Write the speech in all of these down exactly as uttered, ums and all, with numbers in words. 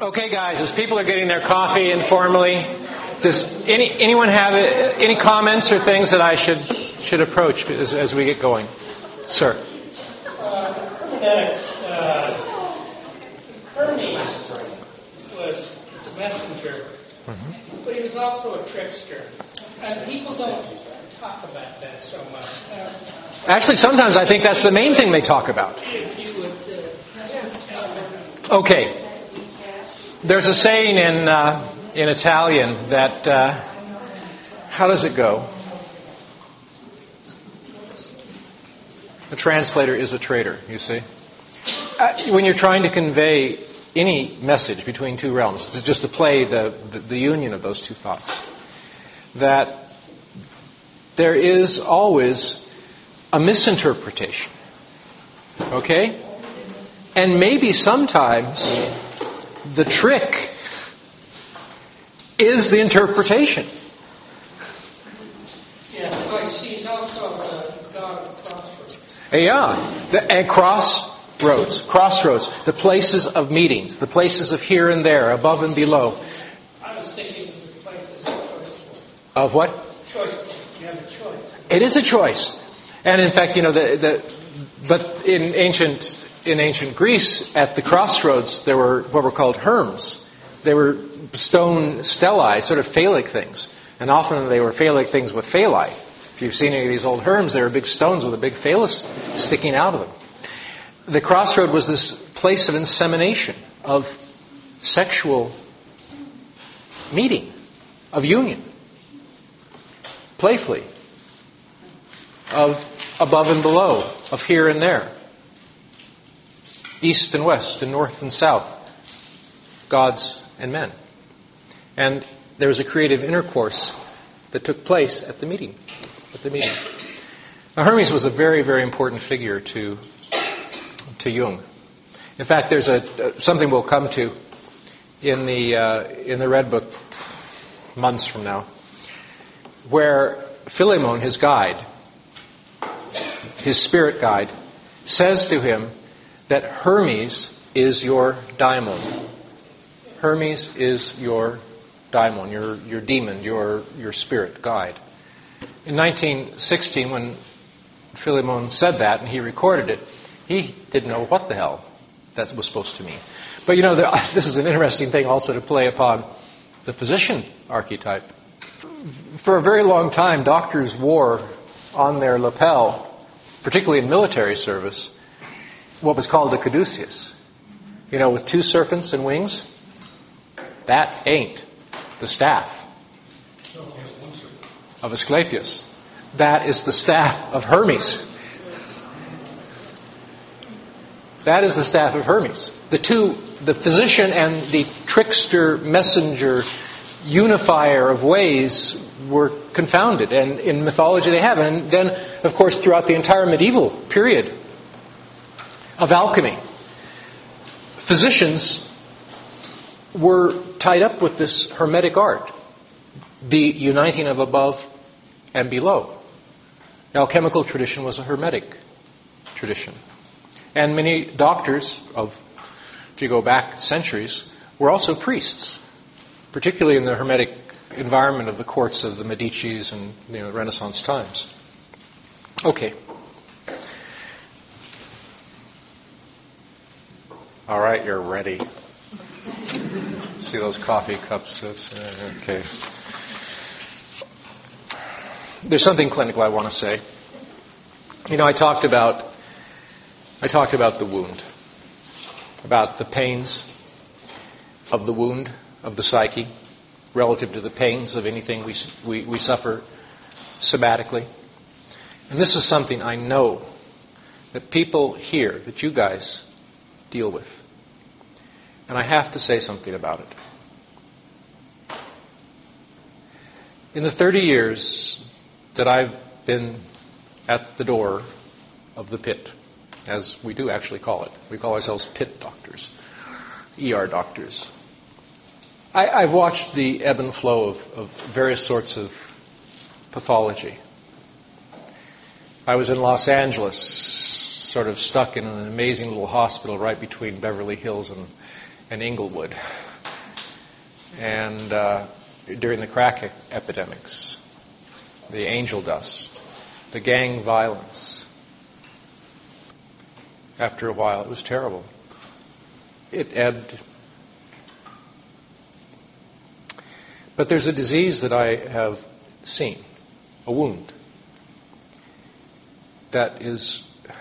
Okay, guys, as people are getting their coffee informally, does any anyone have any comments or things that I should should approach as, as we get going? Sir. Uh, Hermeneutics. Uh, Hermes was a messenger, mm-hmm. but he was also a trickster. And people don't talk about that so much. Uh, Actually, sometimes I think that's the main thing they talk about. If you would uh, Okay. There's a saying in uh, in Italian that, uh, how does it go? A translator is a traitor, you see. Uh, when you're trying to convey any message between two realms, just to play the, the, the union of those two thoughts, that there is always a misinterpretation. Okay? And maybe sometimes the trick is the interpretation. Yeah, but she's also the god of crossroads. Yeah, the, and crossroads, crossroads, the places of meetings, the places of here and there, above and below. I was thinking it was the places of choice. Of what? Choice. You have a choice. It is a choice, and in fact, you know, the, the but in ancient in ancient Greece, at the crossroads, there were what were called herms. They were stone stelae, sort of phallic things, and often they were phallic things with phalli. If you've seen any of these old herms, they were big stones with a big phallus sticking out of them. The crossroad was this place of insemination, of sexual meeting, of union, playfully, of above and below, of here and there, east and west, and north and south, gods and men. And there was a creative intercourse that took place at the meeting. At the meeting. Now, Hermes was a very, very important figure to to Jung. In fact, there's a uh, something we'll come to in the uh, in the Red Book months from now, where Philemon, his guide, his spirit guide, says to him that Hermes is your daimon. Hermes is your daimon, your your demon, your your spirit guide. In nineteen sixteen, when Philemon said that and he recorded it, he didn't know what the hell that was supposed to mean. But you know, the, this is an interesting thing also to play upon the physician archetype. For a very long time, doctors wore on their lapel, particularly in military service, what was called a caduceus. You know, with two serpents and wings. That ain't the staff of Asclepius. That is the staff of Hermes. That is the staff of Hermes. The two, the physician and the trickster, messenger, unifier of ways were confounded. And in mythology they have. And then, of course, throughout the entire medieval period of alchemy, physicians were tied up with this hermetic art, the uniting of above and below. The alchemical tradition was a hermetic tradition. And many doctors of, if you go back centuries, were also priests, particularly in the hermetic environment of the courts of the Medicis and, you know, Renaissance times. Okay. All right, you're ready. See those coffee cups? Okay. There's something clinical I want to say. You know, I talked about I talked about the wound, about the pains of the wound of the psyche relative to the pains of anything we we, we suffer somatically. And this is something I know that people here, that you guys deal with. And I have to say something about it. In the thirty years that I've been at the door of the pit, as we do actually call it, we call ourselves pit doctors, E R doctors, I, I've watched the ebb and flow of, of various sorts of pathology. I was in Los Angeles, sort of stuck in an amazing little hospital right between Beverly Hills and and Inglewood, and uh, during the crack e- epidemics, the angel dust, the gang violence. After a while, it was terrible. It ebbed. But there's a disease that I have seen, a wound, that is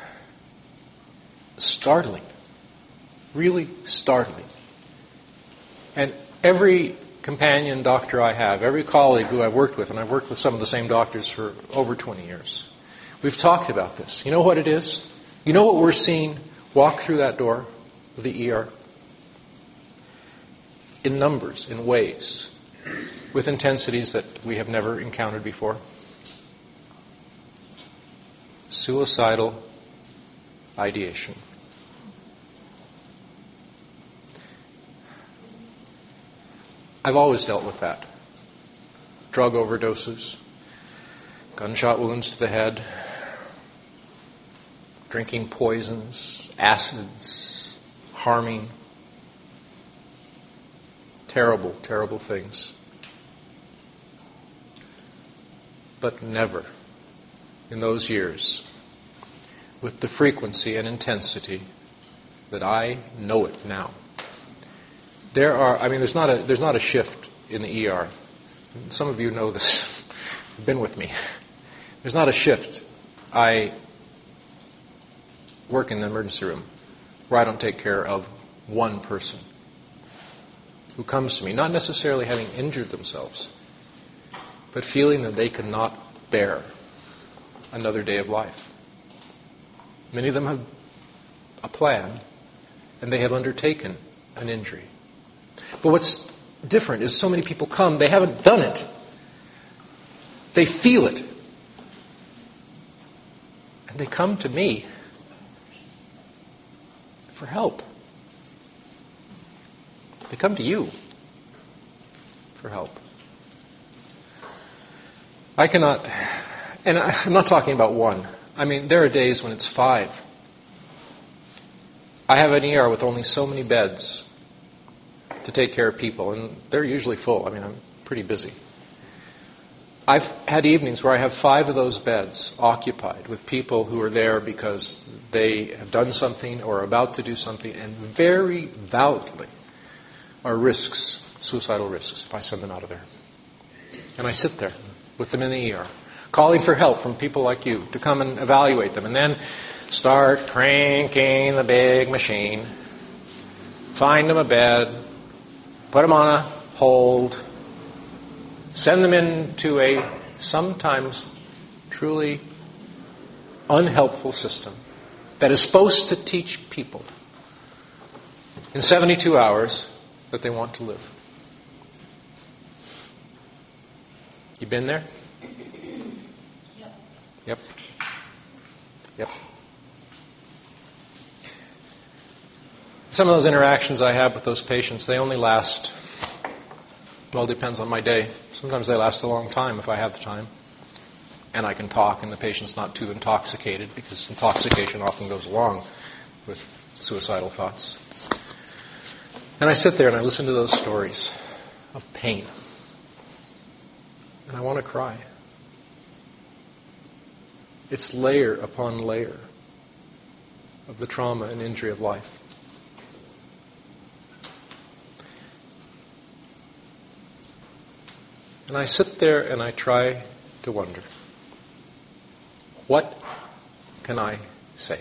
startling, really startling. And every companion doctor I have, every colleague who I've worked with, and I've worked with some of the same doctors for over twenty years, we've talked about this. You know what it is? You know what we're seeing walk through that door of the E R? In numbers, in ways, with intensities that we have never encountered before. Suicidal ideation. I've always dealt with that. Drug overdoses, gunshot wounds to the head, drinking poisons, acids, harming. Terrible, terrible things. But never, in those years, with the frequency and intensity that I know it now. There are, I mean, there's not a, there's not a shift in the E R. Some of you know this. You've been with me. There's not a shift. I work in the emergency room where I don't take care of one person who comes to me, not necessarily having injured themselves, but feeling that they cannot bear another day of life. Many of them have a plan, and they have undertaken an injury. But what's different is so many people come, they haven't done it. They feel it. And they come to me for help. They come to you for help. I cannot, and I'm not talking about one. I mean, there are days when it's five. I have an E R with only so many beds to take care of people, and they're usually full. I mean, I'm pretty busy. I've had evenings where I have five of those beds occupied with people who are there because they have done something or are about to do something, and very validly are risks, suicidal risks, if I send them out of there. And I sit there with them in the E R, calling for help from people like you to come and evaluate them, and then start cranking the big machine, find them a bed, put them on a hold, send them into a sometimes truly unhelpful system that is supposed to teach people in seventy-two hours that they want to live. You been there? Yep. Yep. Some of those interactions I have with those patients, they only last, well, it depends on my day. Sometimes they last a long time if I have the time. And I can talk and the patient's not too intoxicated, because intoxication often goes along with suicidal thoughts. And I sit there and I listen to those stories of pain. And I want to cry. It's layer upon layer of the trauma and injury of life. And I sit there and I try to wonder, what can I say?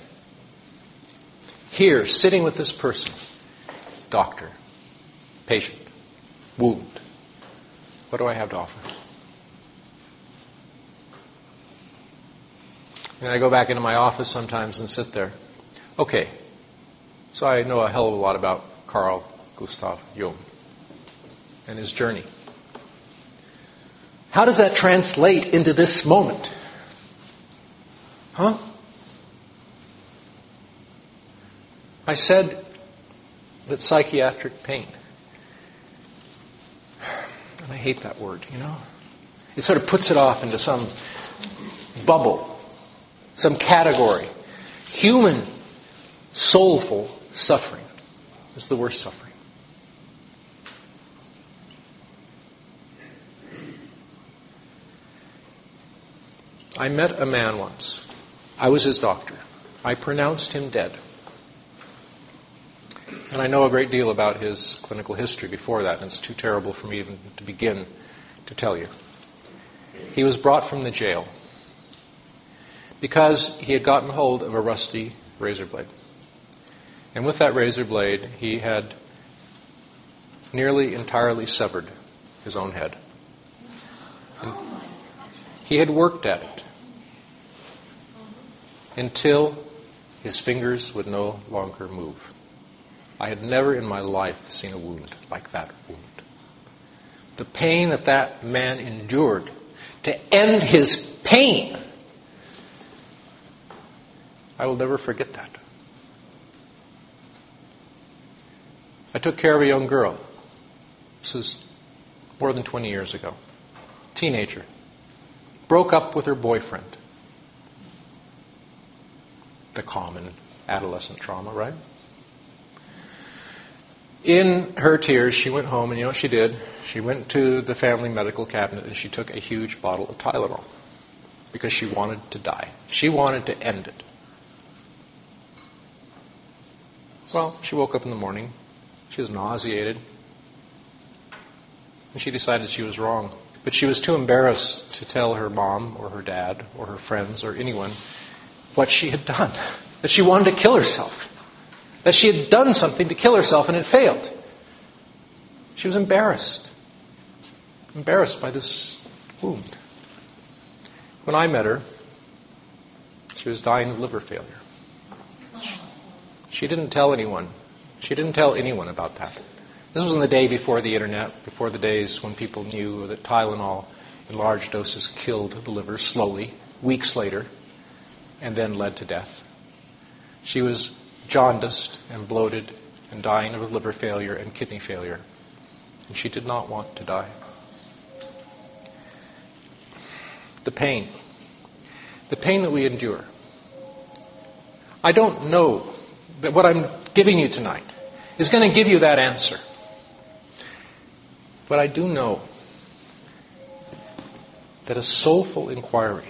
Here, sitting with this person, doctor, patient, wound, what do I have to offer? And I go back into my office sometimes and sit there. Okay, so I know a hell of a lot about Carl Gustav Jung and his journey. How does that translate into this moment? Huh? I said that psychiatric pain, and I hate that word, you know? It sort of puts it off into some bubble, some category. Human, soulful suffering is the worst suffering. I met a man once. I was his doctor. I pronounced him dead. And I know a great deal about his clinical history before that, and it's too terrible for me even to begin to tell you. He was brought from the jail because he had gotten hold of a rusty razor blade. And with that razor blade, he had nearly entirely severed his own head. And he had worked at it until his fingers would no longer move. I had never in my life seen a wound like that wound. The pain that that man endured to end his pain, I will never forget that. I took care of a young girl. This is more than twenty years ago. Teenager. Broke up with her boyfriend. The common adolescent trauma, right? In her tears, she went home, and you know what she did? She went to the family medical cabinet and she took a huge bottle of Tylenol because she wanted to die. She wanted to end it. Well, she woke up in the morning. She was nauseated. And she decided she was wrong. But she was too embarrassed to tell her mom or her dad or her friends or anyone what she had done. That she wanted to kill herself. That she had done something to kill herself and it failed. She was embarrassed. Embarrassed by this wound. When I met her, she was dying of liver failure. She didn't tell anyone. She didn't tell anyone about that. This was in the day before the internet, before the days when people knew that Tylenol in large doses killed the liver slowly, weeks later, and then led to death. She was jaundiced and bloated and dying of liver failure and kidney failure. And she did not want to die. The pain. The pain that we endure. I don't know that what I'm giving you tonight is going to give you that answer. But I do know that a soulful inquiry,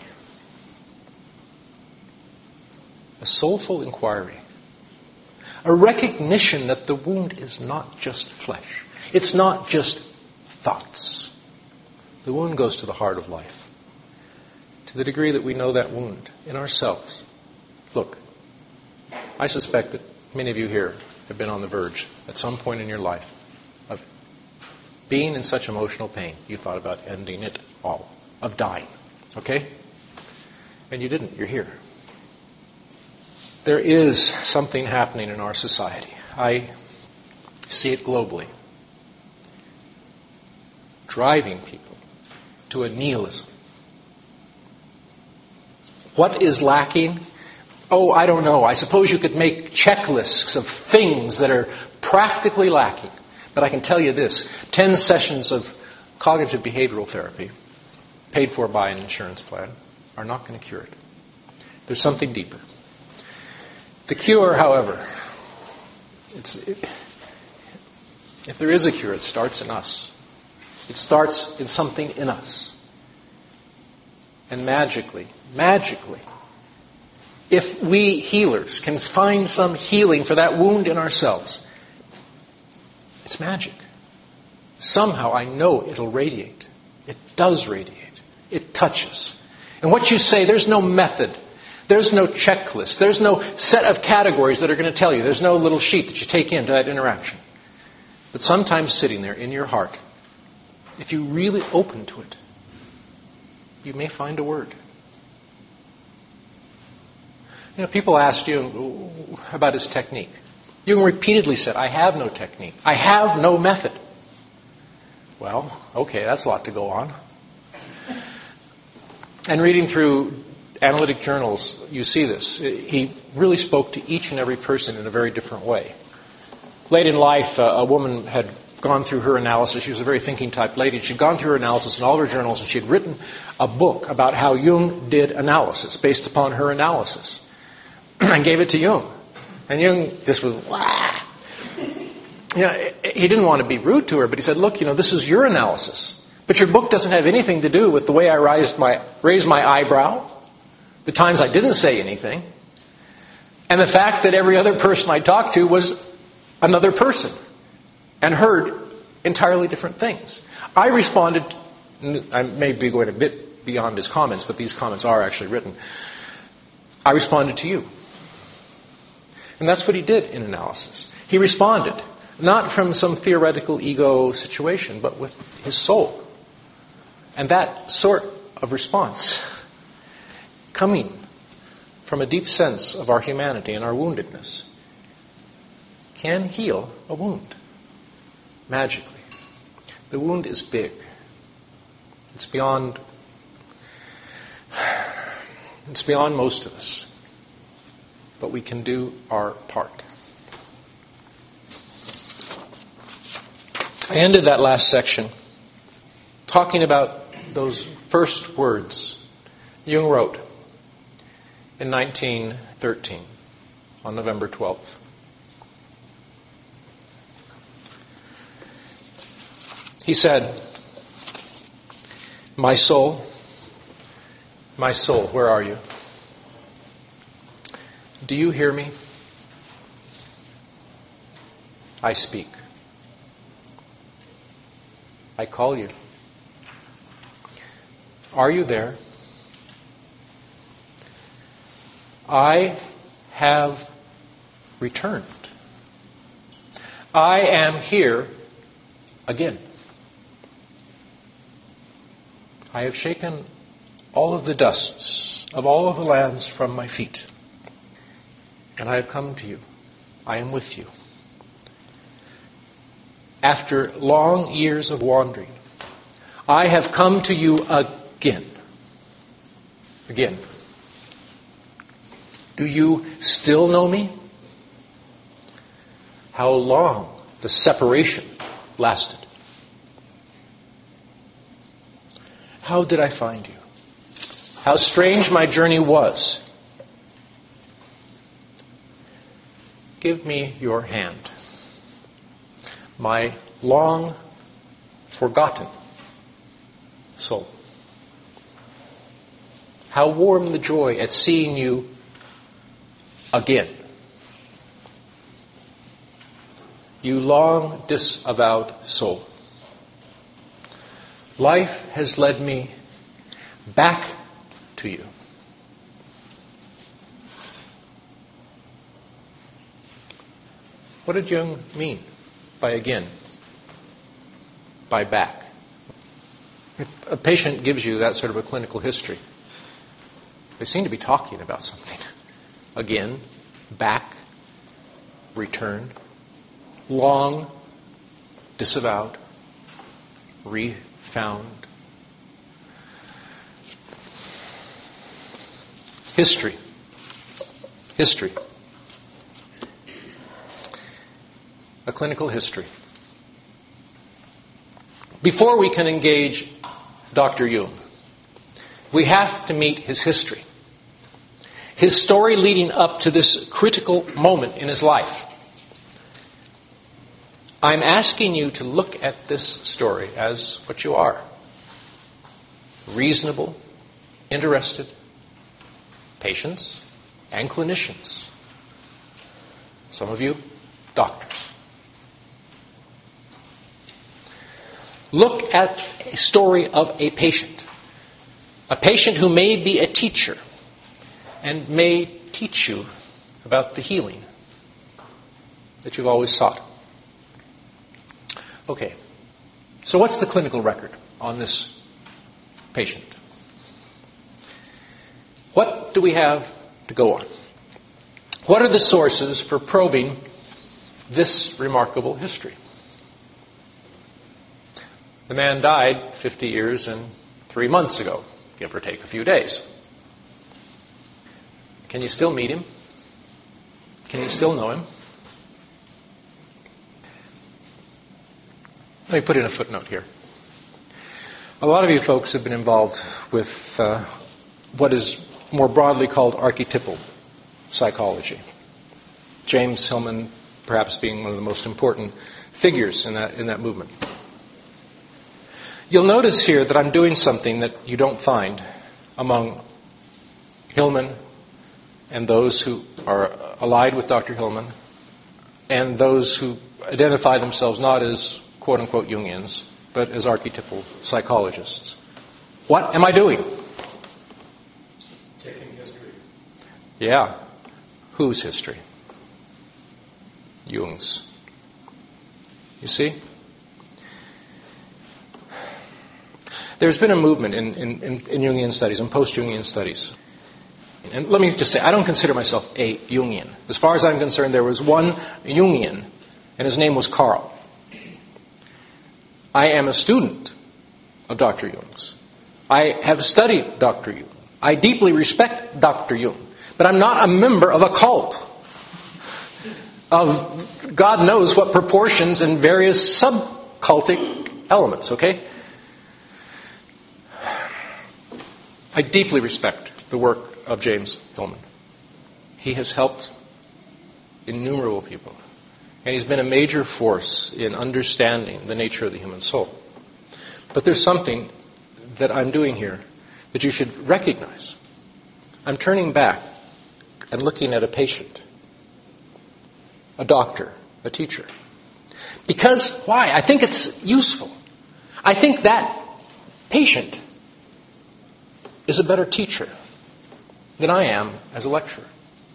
a soulful inquiry, a recognition that the wound is not just flesh. It's not just thoughts. The wound goes to the heart of life. To the degree that we know that wound in ourselves. Look, I suspect that many of you here have been on the verge at some point in your life of being in such emotional pain, you thought about ending it all, of dying. Okay? And you didn't. You're here. There is something happening in our society. I see it globally. Driving people to a nihilism. What is lacking? Oh, I don't know. I suppose you could make checklists of things that are practically lacking. But I can tell you this. Ten sessions of cognitive behavioral therapy, paid for by an insurance plan, are not going to cure it. There's something deeper. The cure, however, it's, it, if there is a cure, it starts in us. It starts in something in us. And magically, magically, if we healers can find some healing for that wound in ourselves, it's magic. Somehow I know it'll radiate. It does radiate. It touches. And what you say, there's no method. There's no checklist. There's no set of categories that are going to tell you. There's no little sheet that you take into that interaction. But sometimes sitting there in your heart, if you really open to it, you may find a word. You know, people asked you about his technique. Jung repeatedly said, I have no technique. I have no method. Well, okay, that's a lot to go on. And reading through analytic journals, you see this. He really spoke to each and every person in a very different way. Late in life, uh, a woman had gone through her analysis. She was a very thinking type lady. She'd gone through her analysis in all of her journals, and she had written a book about how Jung did analysis based upon her analysis. And gave it to Jung. And Jung just was, wah. You know, he didn't want to be rude to her, but he said, look, you know, this is your analysis. But your book doesn't have anything to do with the way I raised my, raised my eyebrow, the times I didn't say anything, and the fact that every other person I talked to was another person and heard entirely different things. I responded, I may be going a bit beyond his comments, but these comments are actually written. I responded to you. And that's what he did in analysis. He responded, not from some theoretical ego situation, but with his soul. And that sort of response, coming from a deep sense of our humanity and our woundedness, can heal a wound magically. The wound is big. It's beyond it's beyond most of us. But we can do our part. I ended that last section talking about those first words Jung wrote in nineteen thirteen on November twelfth. He said, "My soul, my soul, where are you? Do you hear me? I speak. I call you. Are you there? I have returned. I am here again. I have shaken all of the dusts of all of the lands from my feet. And I have come to you. I am with you. After long years of wandering, I have come to you again. Again. Do you still know me? How long the separation lasted. How did I find you? How strange my journey was. Give me your hand, my long forgotten soul. How warm the joy at seeing you again. You long disavowed soul. Life has led me back to you. What did Jung mean by again? By back? If a patient gives you that sort of a clinical history, they seem to be talking about something. Again, back, return, long, disavowed, refound. History. History. A clinical history. Before we can engage Doctor Jung, we have to meet his history. His story leading up to this critical moment in his life. I'm asking you to look at this story as what you are. Reasonable, interested patients and clinicians. Some of you, doctors. Look at a story of a patient. A patient who may be a teacher and may teach you about the healing that you've always sought. Okay, so what's the clinical record on this patient? What do we have to go on? What are the sources for probing this remarkable history? The man died fifty years and three months ago, give or take a few days. Can you still meet him? Can you still know him? Let me put in a footnote here. A lot of you folks have been involved with uh, what is more broadly called archetypal psychology. James Hillman perhaps being one of the most important figures in that in that movement. You'll notice here that I'm doing something that you don't find among Hillman and those who are allied with Doctor Hillman and those who identify themselves not as quote-unquote Jungians, but as archetypal psychologists. What am I doing? Taking history. Yeah. Whose history? Jung's. You see? There's been a movement in, in, in, in Jungian studies and post-Jungian studies. And let me just say, I don't consider myself a Jungian. As far as I'm concerned, there was one Jungian, and his name was Carl. I am a student of Doctor Jung's. I have studied Doctor Jung. I deeply respect Doctor Jung. But I'm not a member of a cult of God knows what proportions and various subcultic elements, okay? I deeply respect the work of James Hillman. He has helped innumerable people. And he's been a major force in understanding the nature of the human soul. But there's something that I'm doing here that you should recognize. I'm turning back and looking at a patient, a doctor, a teacher. Because, why? I think it's useful. I think that patient is a better teacher than I am as a lecturer.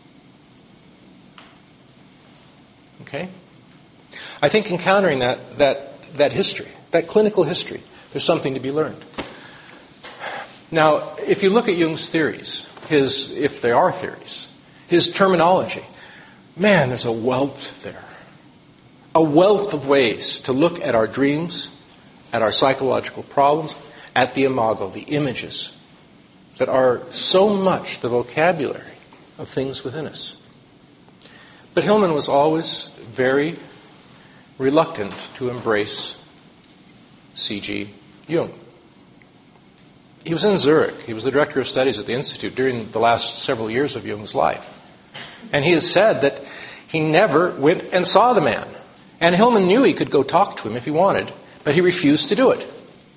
Okay? I think encountering that, that, that history, that clinical history, there's something to be learned. Now, if you look at Jung's theories, his, if they are theories, his terminology, man, there's a wealth there. A wealth of ways to look at our dreams, at our psychological problems, at the imago, the images that are so much the vocabulary of things within us. But Hillman was always very reluctant to embrace C G Jung. He was in Zurich. He was the director of studies at the Institute during the last several years of Jung's life. And he has said that he never went and saw the man. And Hillman knew he could go talk to him if he wanted, but he refused to do it.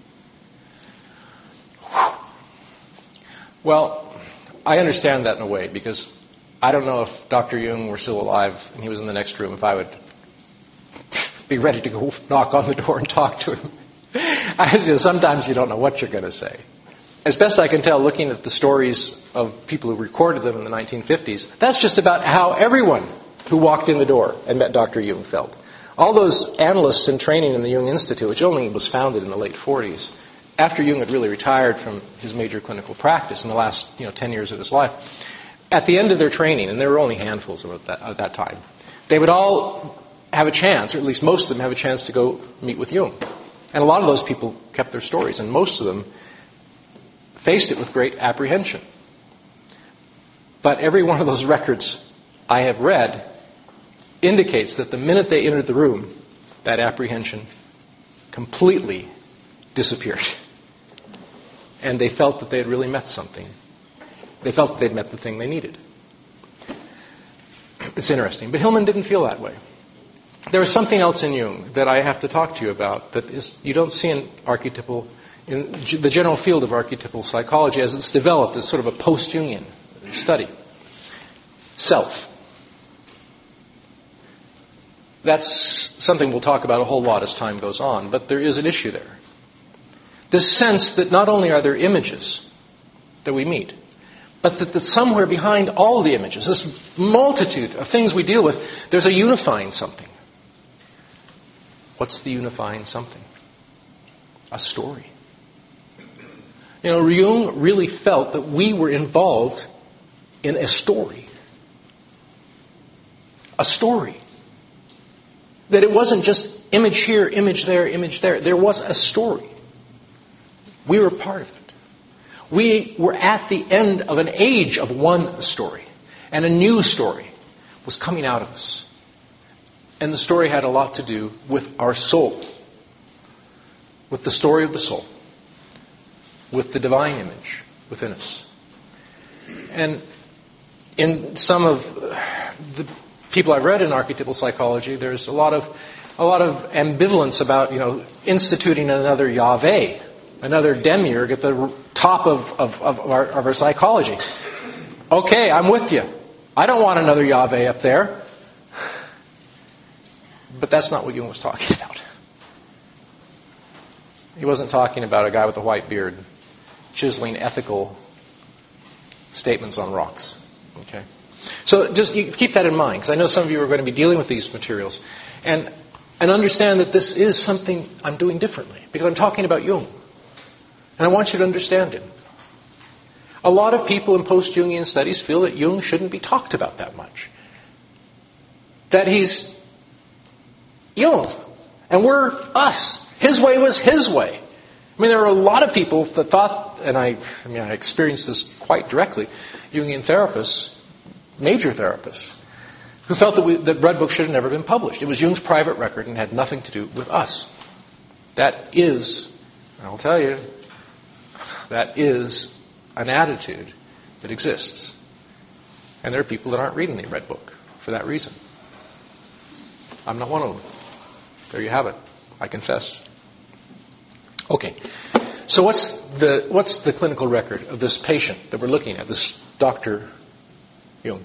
Well, I understand that in a way, because I don't know if Doctor Jung were still alive and he was in the next room, if I would be ready to go knock on the door and talk to him. I, you know, sometimes you don't know what you're going to say. As best I can tell, looking at the stories of people who recorded them in the nineteen fifties, that's just about how everyone who walked in the door and met Doctor Jung felt. All those analysts in training in the Jung Institute, which only was founded in the late forties, after Jung had really retired from his major clinical practice in the last you know, ten years of his life, at the end of their training, and there were only handfuls of that, at that time, they would all have a chance, or at least most of them have a chance to go meet with Jung. And a lot of those people kept their stories, and most of them faced it with great apprehension. But every one of those records I have read indicates that the minute they entered the room, that apprehension completely disappeared. And they felt that they had really met something. They felt that they'd met the thing they needed. It's interesting. But Hillman didn't feel that way. There was something else in Jung that I have to talk to you about that is you don't see in archetypal, in the general field of archetypal psychology as it's developed as sort of a post-Jungian study. Self. That's something we'll talk about a whole lot as time goes on, but there is an issue there. This sense that not only are there images that we meet, but that, that somewhere behind all the images, this multitude of things we deal with, there's a unifying something. What's the unifying something? A story. You know, Jung really felt that we were involved in a story. A story. That it wasn't just image here, image there, image there. There was a story. We were part of it. We were at the end of an age of one story. And a new story was coming out of us. And the story had a lot to do with our soul. With the story of the soul. With the divine image within us. And in some of the people I've read in archetypal psychology, there's a lot of a lot of ambivalence about, you know, instituting another Yahweh, another demiurge at the top of, of, of, our, of our psychology. Okay, I'm with you. I don't want another Yahweh up there. But that's not what Jung was talking about. He wasn't talking about a guy with a white beard chiseling ethical statements on rocks. Okay? So just you keep that in mind, because I know some of you are going to be dealing with these materials. And, and understand that this is something I'm doing differently, because I'm talking about Jung. And I want you to understand it. A lot of people in post-Jungian studies feel that Jung shouldn't be talked about that much. That he's Jung, and we're us. His way was his way. I mean, there are a lot of people that thought, and I, I mean, I experienced this quite directly, Jungian therapists, major therapists, who felt that, we, that Red Book should have never been published. It was Jung's private record and had nothing to do with us. That is, I'll tell you, that is an attitude that exists. And there are people that aren't reading the Red Book for that reason. I'm not one of them. There you have it. I confess. Okay. So what's the what's the clinical record of this patient that we're looking at, this Doctor Jung?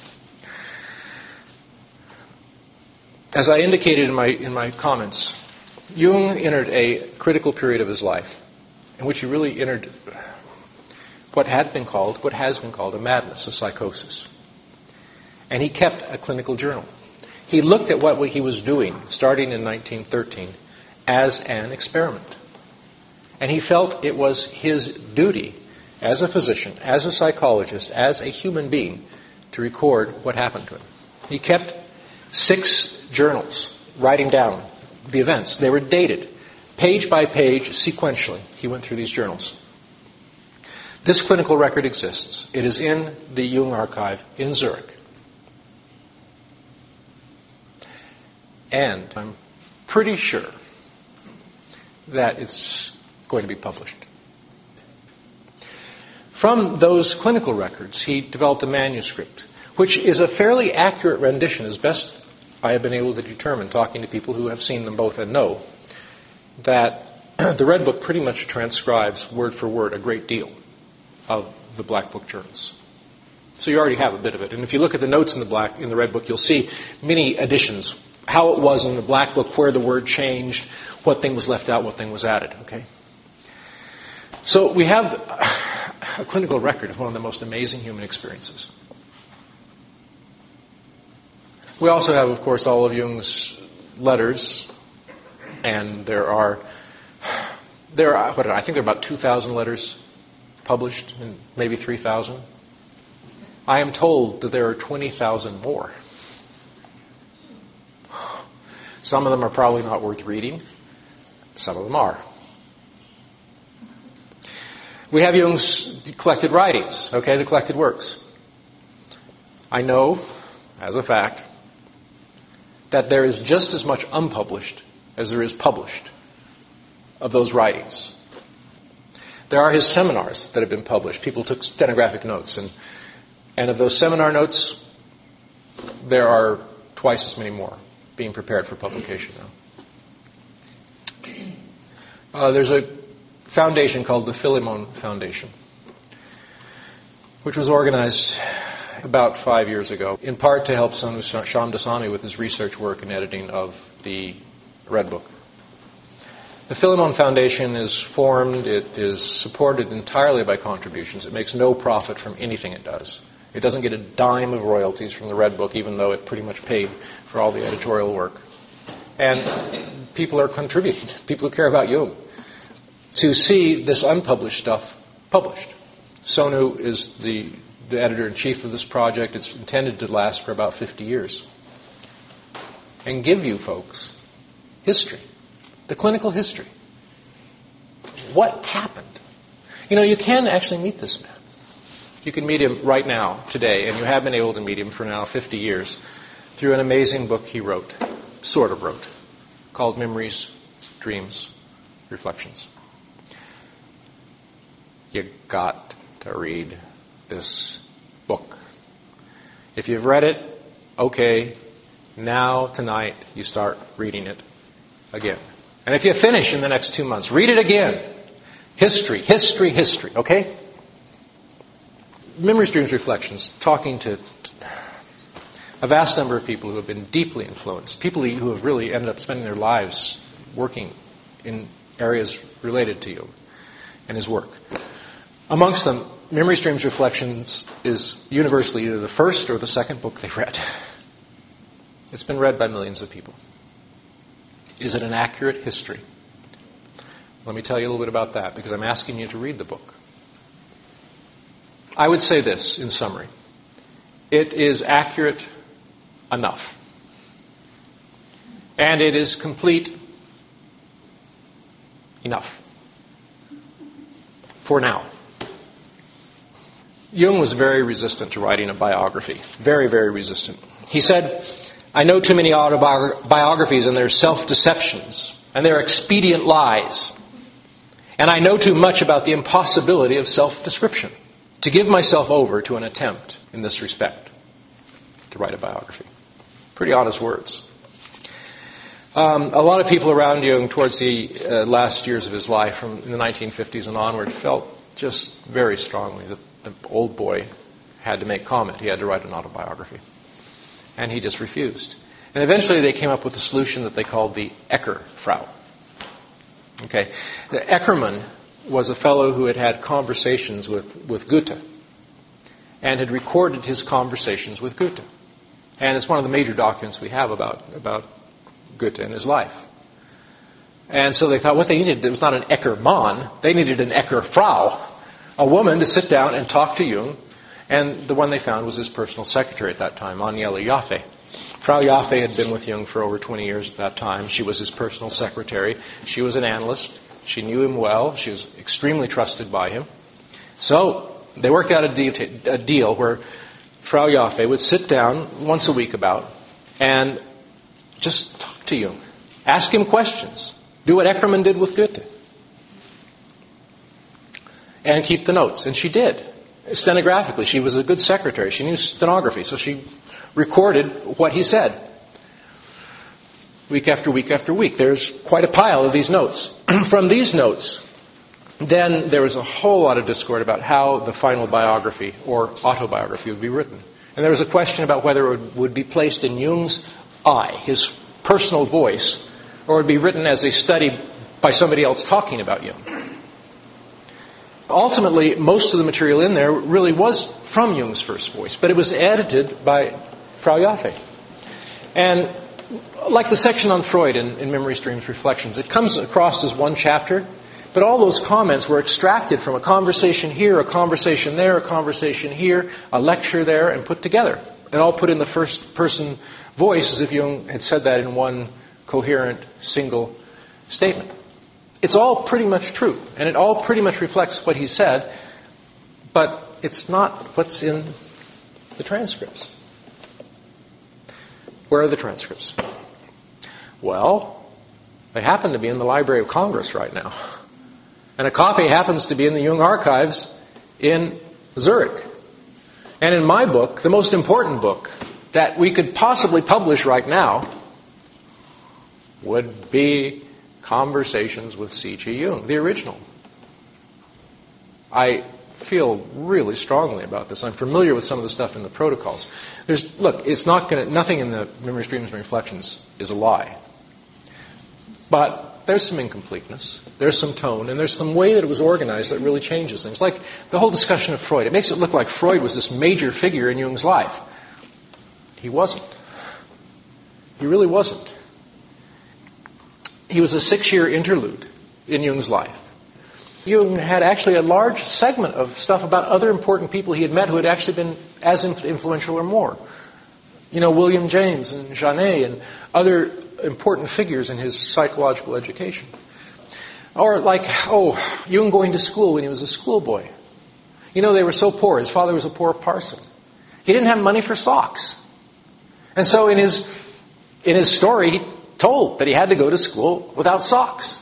As I indicated in my in my comments, Jung entered a critical period of his life in which he really entered what had been called, what has been called a madness, a psychosis. And he kept a clinical journal. He looked at what he was doing, starting in nineteen thirteen, as an experiment. And he felt it was his duty, as a physician, as a psychologist, as a human being, to record what happened to him. He kept six journals, writing down the events. They were dated, page by page, sequentially. He went through these journals. This clinical record exists. It is in the Jung archive in Zurich. And I'm pretty sure that it's going to be published. From those clinical records, he developed a manuscript, which is a fairly accurate rendition, as best I have been able to determine, talking to people who have seen them both and know, that the Red Book pretty much transcribes word for word a great deal of the Black Book journals. So you already have a bit of it. And if you look at the notes in the black in the Red Book, you'll see many additions, how it was in the Black Book, where the word changed, what thing was left out, what thing was added. Okay. So we have a clinical record of one of the most amazing human experiences. We also have, of course, all of Jung's letters, and there are there are what I think there are about two thousand letters published, and maybe three thousand. I am told that there are twenty thousand more. Some of them are probably not worth reading. Some of them are. We have Jung's collected writings, okay, the collected works. I know, as a fact, that there is just as much unpublished as there is published of those writings. There are his seminars that have been published. People took stenographic notes, and and of those seminar notes, there are twice as many more being prepared for publication now. Uh, there's a foundation called the Philemon Foundation, which was organized about five years ago, in part to help Sonu Shamdasani with his research work and editing of the Red Book. The Philemon Foundation is formed, it is supported entirely by contributions. It makes no profit from anything it does. It doesn't get a dime of royalties from the Red Book, even though it pretty much paid for all the editorial work. And people are contributing, people who care about Jung, to see this unpublished stuff published. Sonu is the, the editor-in-chief of this project. It's intended to last for about fifty years. And give you folks history, the clinical history. What happened? You know, you can actually meet this man. You can meet him right now, today, and you have been able to meet him for now fifty years through an amazing book he wrote, sort of wrote, called Memories, Dreams, Reflections. You got to read this book. If you've read it, okay, now, tonight, you start reading it again. And if you finish in the next two months, read it again. History, history, history, okay? Memory Streams Reflections, talking to a vast number of people who have been deeply influenced, people who have really ended up spending their lives working in areas related to Jung and his work. Amongst them, Memory Streams Reflections is universally either the first or the second book they read. It's been read by millions of people. Is it an accurate history? Let me tell you a little bit about that, because I'm asking you to read the book. I would say this in summary. It is accurate enough. And it is complete enough. For now. Jung was very resistant to writing a biography. Very, very resistant. He said, I know too many autobiographies and their self-deceptions and their expedient lies. And I know too much about the impossibility of self-description to give myself over to an attempt in this respect to write a biography. Pretty honest words. Um, a lot of people around Jung towards the uh, last years of his life, from the nineteen fifties and onward, felt just very strongly that the old boy had to make comment. He had to write an autobiography. And he just refused. And eventually they came up with a solution that they called the Eckerfrau. Okay. The Eckermann was a fellow who had had conversations with, with Goethe and had recorded his conversations with Goethe. And it's one of the major documents we have about, about Goethe and his life. And so they thought what they needed, it was not an Eckermann, they needed an Eckerfrau, a woman to sit down and talk to Jung. And the one they found was his personal secretary at that time, Aniela Jaffe. Frau Jaffe had been with Jung for over twenty years at that time. She was his personal secretary. She was an analyst. She knew him well. She was extremely trusted by him. So they worked out a deal, a deal where Frau Jaffe would sit down once a week about and just talk to Jung. Ask him questions. Do what Eckermann did with Goethe. And keep the notes. And she did. Stenographically. She was a good secretary. She knew stenography. So she recorded what he said. Week after week after week. There's quite a pile of these notes. From these notes, then there was a whole lot of discord about how the final biography or autobiography would be written. And there was a question about whether it would be placed in Jung's eye, his personal voice, or would be written as a study by somebody else talking about Jung. Ultimately, most of the material in there really was from Jung's first voice, but it was edited by Frau Jaffe. And like the section on Freud in, in Memory Streams Reflections, it comes across as one chapter, but all those comments were extracted from a conversation here, a conversation there, a conversation here, a lecture there, and put together. And all put in the first person voice as if Jung had said that in one coherent, single statement. It's all pretty much true, and it all pretty much reflects what he said, but it's not what's in the transcripts. Where are the transcripts? Well, they happen to be in the Library of Congress right now. And a copy happens to be in the Jung archives in Zurich. And in my book, the most important book that we could possibly publish right now would be Conversations with C G. Jung, the original. I feel really strongly about this. I'm familiar with some of the stuff in the protocols. There's, look, it's not going to, nothing in the Memory Streams and Reflections is a lie. But there's some incompleteness, there's some tone, and there's some way that it was organized that really changes things. Like the whole discussion of Freud. It makes it look like Freud was this major figure in Jung's life. He wasn't. He really wasn't. He was a six-year interlude in Jung's life. Jung had actually a large segment of stuff about other important people he had met who had actually been as influential or more. You know, William James and Janet and other important figures in his psychological education. Or like, oh, Jung going to school when he was a schoolboy. You know, they were so poor. His father was a poor parson. He didn't have money for socks. And so in his, in his story, he told that he had to go to school without socks.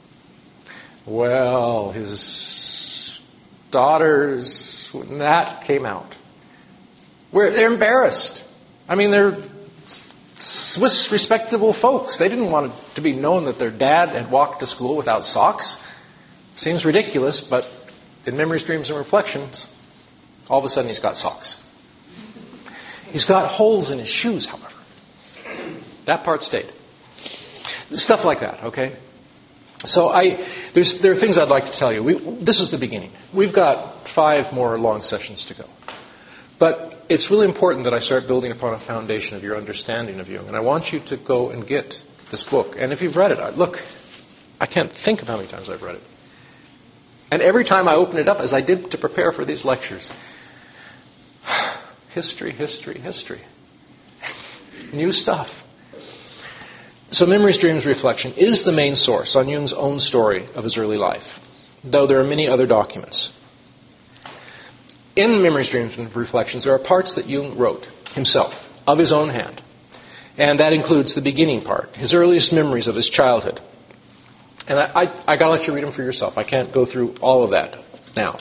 Well, his daughters, when that came out, were they're embarrassed. I mean, they're Swiss respectable folks. They didn't want it to be known that their dad had walked to school without socks. Seems ridiculous, but in Memory Streams and Reflections, All of a sudden he's got socks. He's got holes in his shoes, however. That part stayed. Stuff like that, okay? So I, there's, there are things I'd like to tell you. We, this is the beginning. We've got five more long sessions to go. But it's really important that I start building upon a foundation of your understanding of Jung. And I want you to go and get this book. And if you've read it, I, look, I can't think of how many times I've read it. And every time I open it up, as I did to prepare for these lectures, history, history, history. New stuff. So Memories, Dreams, Reflection is the main source on Jung's own story of his early life, though there are many other documents. In Memories, Dreams, and Reflections, there are parts that Jung wrote himself, of his own hand. And that includes the beginning part, his earliest memories of his childhood. And I, I, I got to let you read them for yourself. I can't go through all of that now.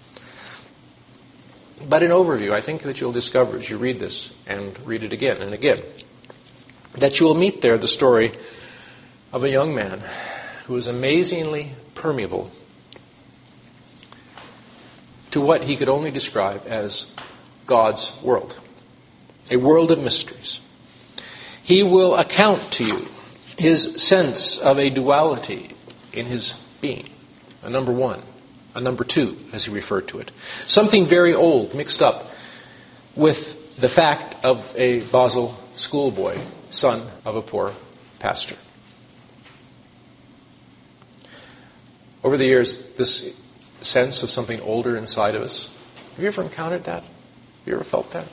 But in overview, I think that you'll discover as you read this and read it again and again, that you will meet there the story of a young man who is amazingly permeable to what he could only describe as God's world, a world of mysteries. He will account to you his sense of a duality in his being, a number one, a number two, as he referred to it. Something very old mixed up with the fact of a Basel schoolboy, son of a poor pastor. Over the years, this sense of something older inside of us, have you ever encountered that? Have you ever felt that?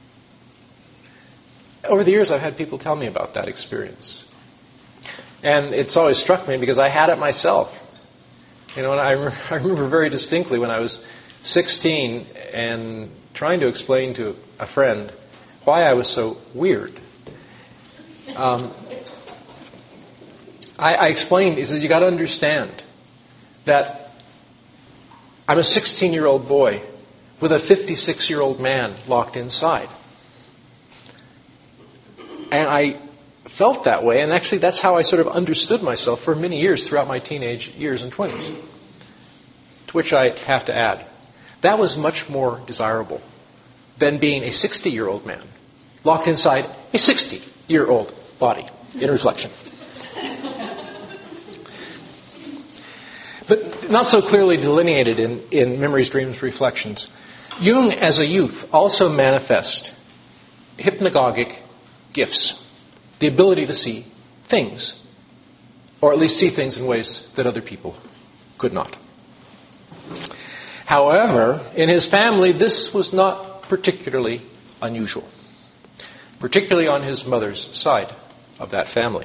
Over the years, I've had people tell me about that experience. And it's always struck me because I had it myself. You know, and I, re- I remember very distinctly when I was sixteen and trying to explain to a friend why I was so weird. Um, I, I explained, he said, you got to understand that I'm a sixteen-year-old boy with a fifty-six-year-old man locked inside. And I felt that way, and actually that's how I sort of understood myself for many years throughout my teenage years and twenties. To which I have to add, that was much more desirable than being a sixty-year-old man locked inside a sixty-year-old body in reflection. But not so clearly delineated in, in Memories, Dreams, Reflections. Jung, as a youth, also manifests hypnagogic gifts. The ability to see things, or at least see things in ways that other people could not. However, in his family, this was not particularly unusual, particularly on his mother's side of that family.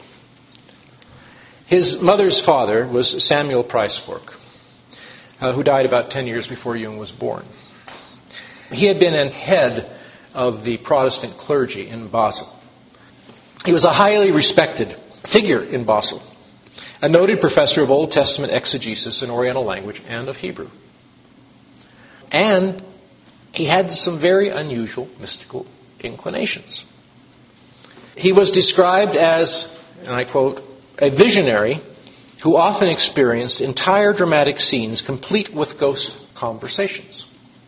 His mother's father was Samuel Preisfork, uh, who died about ten years before Jung was born. He had been a head of the Protestant clergy in Basel. He was a highly respected figure in Basel, a noted professor of Old Testament exegesis and Oriental language and of Hebrew. And he had some very unusual mystical inclinations. He was described as, and I quote, a visionary who often experienced entire dramatic scenes complete with ghost conversations.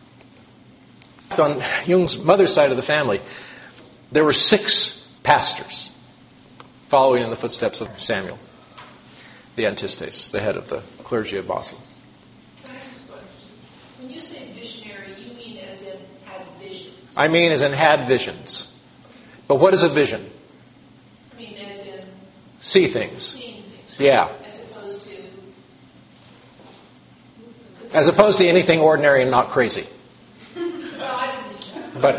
On Jung's mother's side of the family, there were six pastors following in the footsteps of Samuel, the Antistes, the head of the clergy of Basel. Can I ask a question? When you say visionary, you mean as in had visions? I mean as in had visions. But what is a vision? I mean as in see things. Seeing things. Right? Yeah. As opposed to... As opposed to anything ordinary and not crazy. Well, I didn't... But...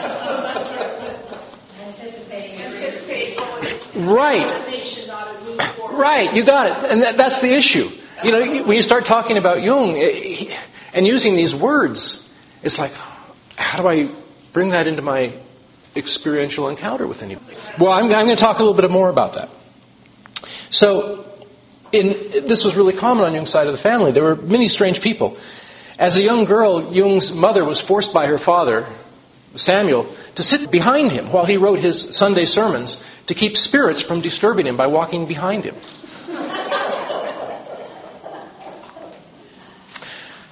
Anticipating. Anticipating. Right. Right, you got it. And that, that's the issue. You know, when you start talking about Jung it, and using these words, it's like, how do I bring that into my experiential encounter with anybody? Well, I'm, I'm going to talk a little bit more about that. So, in, this was really common on Jung's side of the family. There were many strange people. As a young girl, Jung's mother was forced by her father, Samuel, to sit behind him while he wrote his Sunday sermons to keep spirits from disturbing him by walking behind him.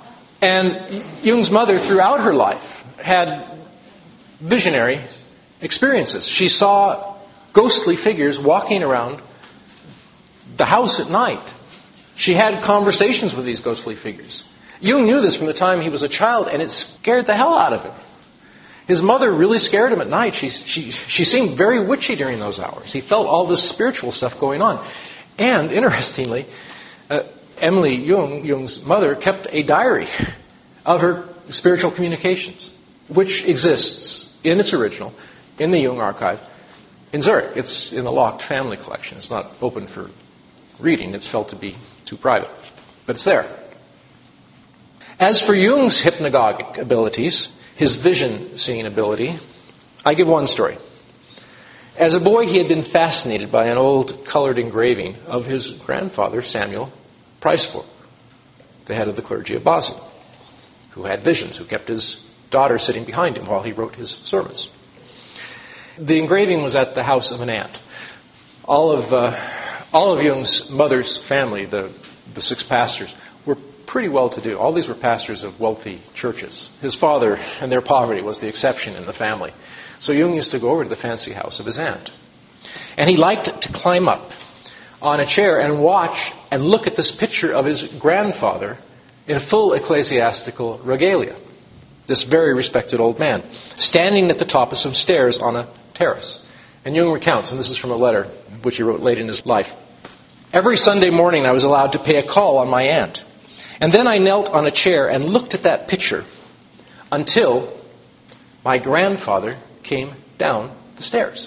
And Jung's mother, throughout her life, had visionary experiences. She saw ghostly figures walking around the house at night. She had conversations with these ghostly figures. Jung knew this from the time he was a child, and it scared the hell out of him. His mother really scared him at night. She, she, she seemed very witchy during those hours. He felt all this spiritual stuff going on. And, interestingly, uh, Emily Jung, Jung's mother, kept a diary of her spiritual communications, which exists in its original in the Jung archive in Zurich. It's in the locked family collection. It's not open for reading. It's felt to be too private. But it's there. As for Jung's hypnagogic abilities, his vision-seeing ability, I give one story. As a boy, he had been fascinated by an old colored engraving of his grandfather, Samuel Preisburg, the head of the clergy of Basel, who had visions, who kept his daughter sitting behind him while he wrote his sermons. The engraving was at the house of an aunt. All of uh, all of Jung's mother's family, the, the six pastors, were pretty well-to-do. All these were pastors of wealthy churches. His father and their poverty was the exception in the family. So Jung used to go over to the fancy house of his aunt. And he liked to climb up on a chair and watch and look at this picture of his grandfather in full ecclesiastical regalia. This very respected old man, standing at the top of some stairs on a terrace. And Jung recounts, and this is from a letter which he wrote late in his life. Every Sunday morning I was allowed to pay a call on my aunt. And then I knelt on a chair and looked at that picture until my grandfather came down the stairs.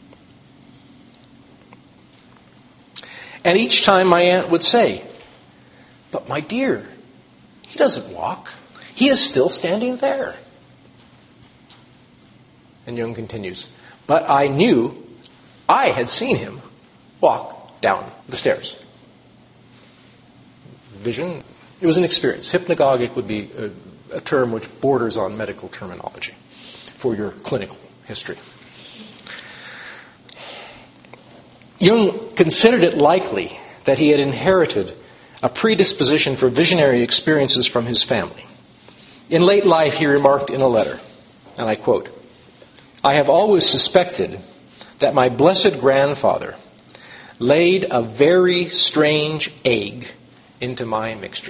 And each time my aunt would say, "But my dear, he doesn't walk. He is still standing there." And Jung continues, "But I knew I had seen him walk down the stairs." Vision. It was an experience. Hypnagogic would be a, a term which borders on medical terminology for your clinical history. Jung considered it likely that he had inherited a predisposition for visionary experiences from his family. In late life, he remarked in a letter, and I quote, "I have always suspected that my blessed grandfather laid a very strange egg into my mixture."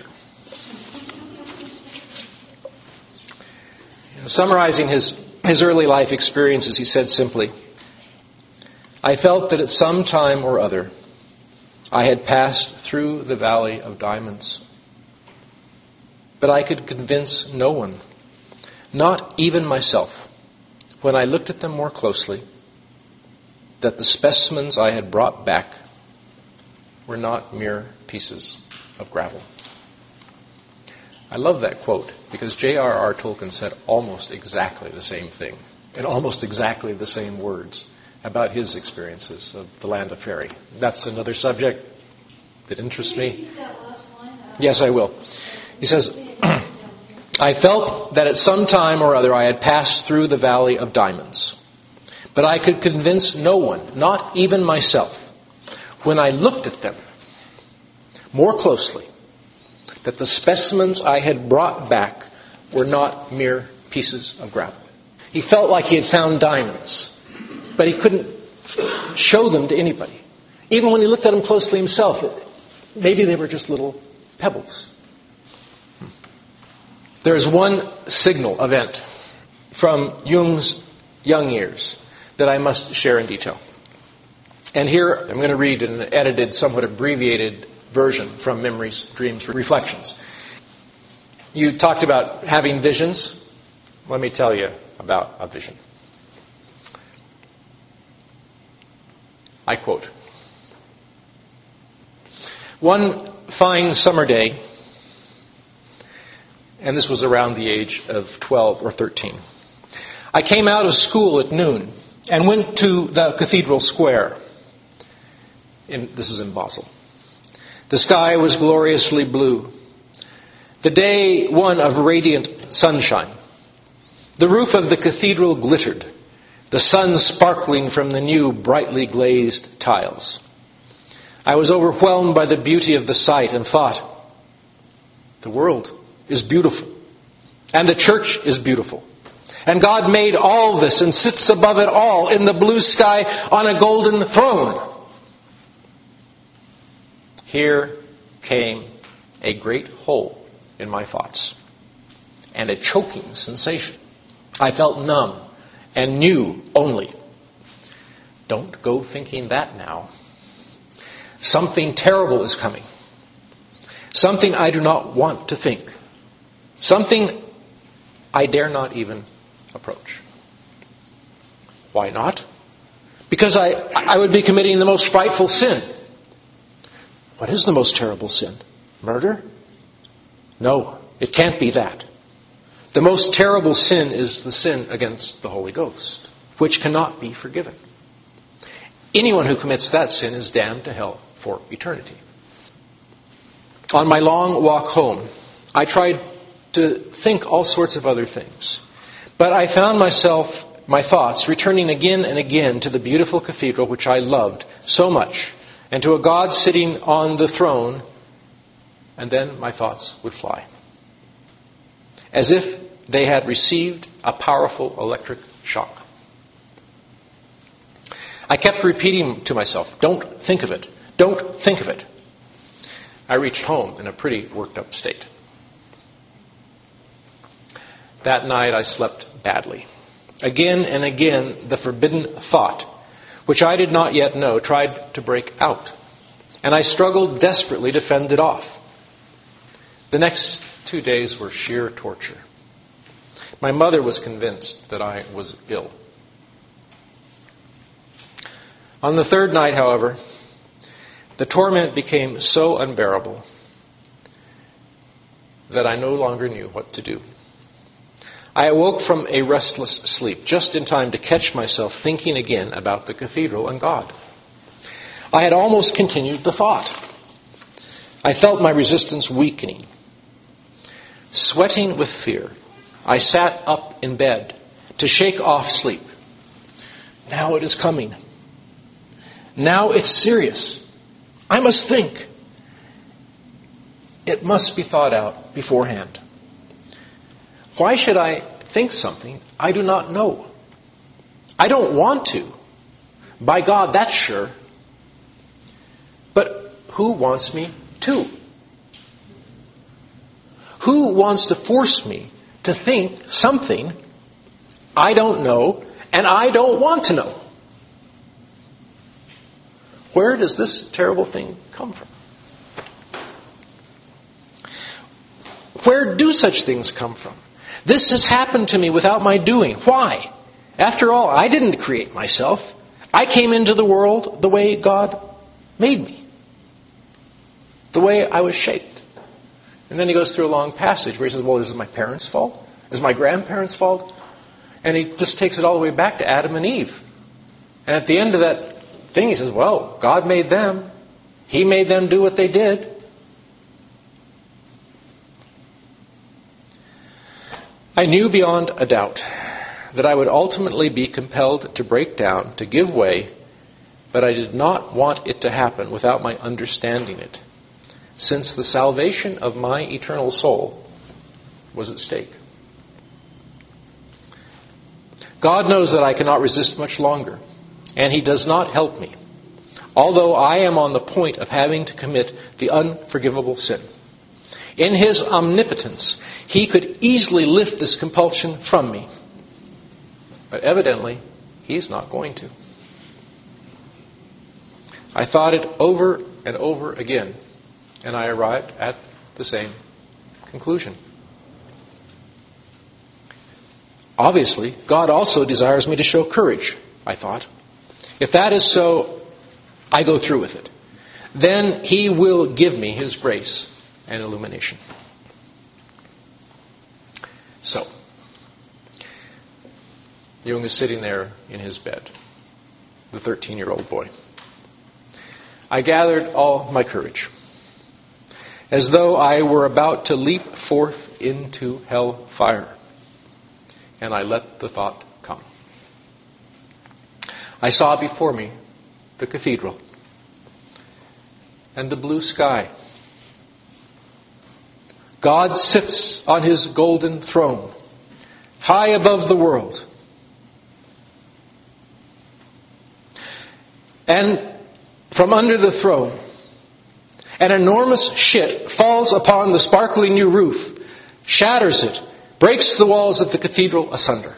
Summarizing his, his early life experiences, he said simply, "I felt that at some time or other I had passed through the valley of diamonds. But I could convince no one, not even myself, when I looked at them more closely, that the specimens I had brought back were not mere pieces of gravel." I love that quote because J R R Tolkien said almost exactly the same thing in almost exactly the same words about his experiences of the land of Faerie. That's another subject that interests me. Yes, I will. He says, "I felt that at some time or other I had passed through the valley of diamonds, but I could convince no one, not even myself, when I looked at them more closely, that the specimens I had brought back were not mere pieces of gravel." He felt like he had found diamonds, but he couldn't show them to anybody. Even when he looked at them closely himself, maybe they were just little pebbles. There is one signal event from Jung's young years that I must share in detail. And here I'm going to read an edited, somewhat abbreviated version from Memories, Dreams, Reflections. You talked about having visions. Let me tell you about a vision. I quote, "One fine summer day," and this was around the age of twelve or thirteen, "I came out of school at noon and went to the cathedral square." In, this is in Basel. "The sky was gloriously blue. The day one of radiant sunshine. The roof of the cathedral glittered, the sun sparkling from the new brightly glazed tiles. I was overwhelmed by the beauty of the sight and thought, the world is beautiful. And the church is beautiful. And God made all this and sits above it all in the blue sky on a golden throne. Here came a great hole in my thoughts and a choking sensation. I felt numb and knew only, don't go thinking that now. Something terrible is coming. Something I do not want to think. Something I dare not even approach. Why not? Because I, I would be committing the most frightful sin. What is the most terrible sin? Murder? No, it can't be that. The most terrible sin is the sin against the Holy Ghost, which cannot be forgiven. Anyone who commits that sin is damned to hell for eternity. On my long walk home, I tried to think all sorts of other things. But I found myself, my thoughts, returning again and again to the beautiful cathedral which I loved so much, and to a God sitting on the throne, and then my thoughts would fly. As if they had received a powerful electric shock. I kept repeating to myself, don't think of it, don't think of it. I reached home in a pretty worked up state. That night I slept badly. Again and again the forbidden thought, which I did not yet know, tried to break out. And I struggled desperately to fend it off. The next two days were sheer torture. My mother was convinced that I was ill. On the third night, however, the torment became so unbearable that I no longer knew what to do. I awoke from a restless sleep just in time to catch myself thinking again about the cathedral and God. I had almost continued the thought. I felt my resistance weakening. Sweating with fear, I sat up in bed to shake off sleep. Now it is coming. Now it's serious. I must think. It must be thought out beforehand. Why should I think something I do not know? I don't want to. By God, that's sure. But who wants me to? Who wants to force me to think something I don't know and I don't want to know? Where does this terrible thing come from? Where do such things come from? This has happened to me without my doing. Why? After all, I didn't create myself. I came into the world the way God made me. The way I was shaped. And then he goes through a long passage where he says, well, is it my parents' fault? Is it my grandparents' fault? And he just takes it all the way back to Adam and Eve. And at the end of that thing, he says, well, God made them. He made them do what they did. I knew beyond a doubt that I would ultimately be compelled to break down, to give way, but I did not want it to happen without my understanding it, since the salvation of my eternal soul was at stake. God knows that I cannot resist much longer, and He does not help me, although I am on the point of having to commit the unforgivable sin. In His omnipotence, He could easily lift this compulsion from me. But evidently, He's not going to. I thought it over and over again, and I arrived at the same conclusion. Obviously, God also desires me to show courage, I thought. If that is so, I go through with it. Then He will give me His grace and illumination. So, Jung is sitting there in his bed, the thirteen-year-old boy. I gathered all my courage, as though I were about to leap forth into hell fire, and I let the thought come. I saw before me the cathedral and the blue sky. God sits on his golden throne, high above the world. And from under the throne, an enormous ship falls upon the sparkling new roof, shatters it, breaks the walls of the cathedral asunder.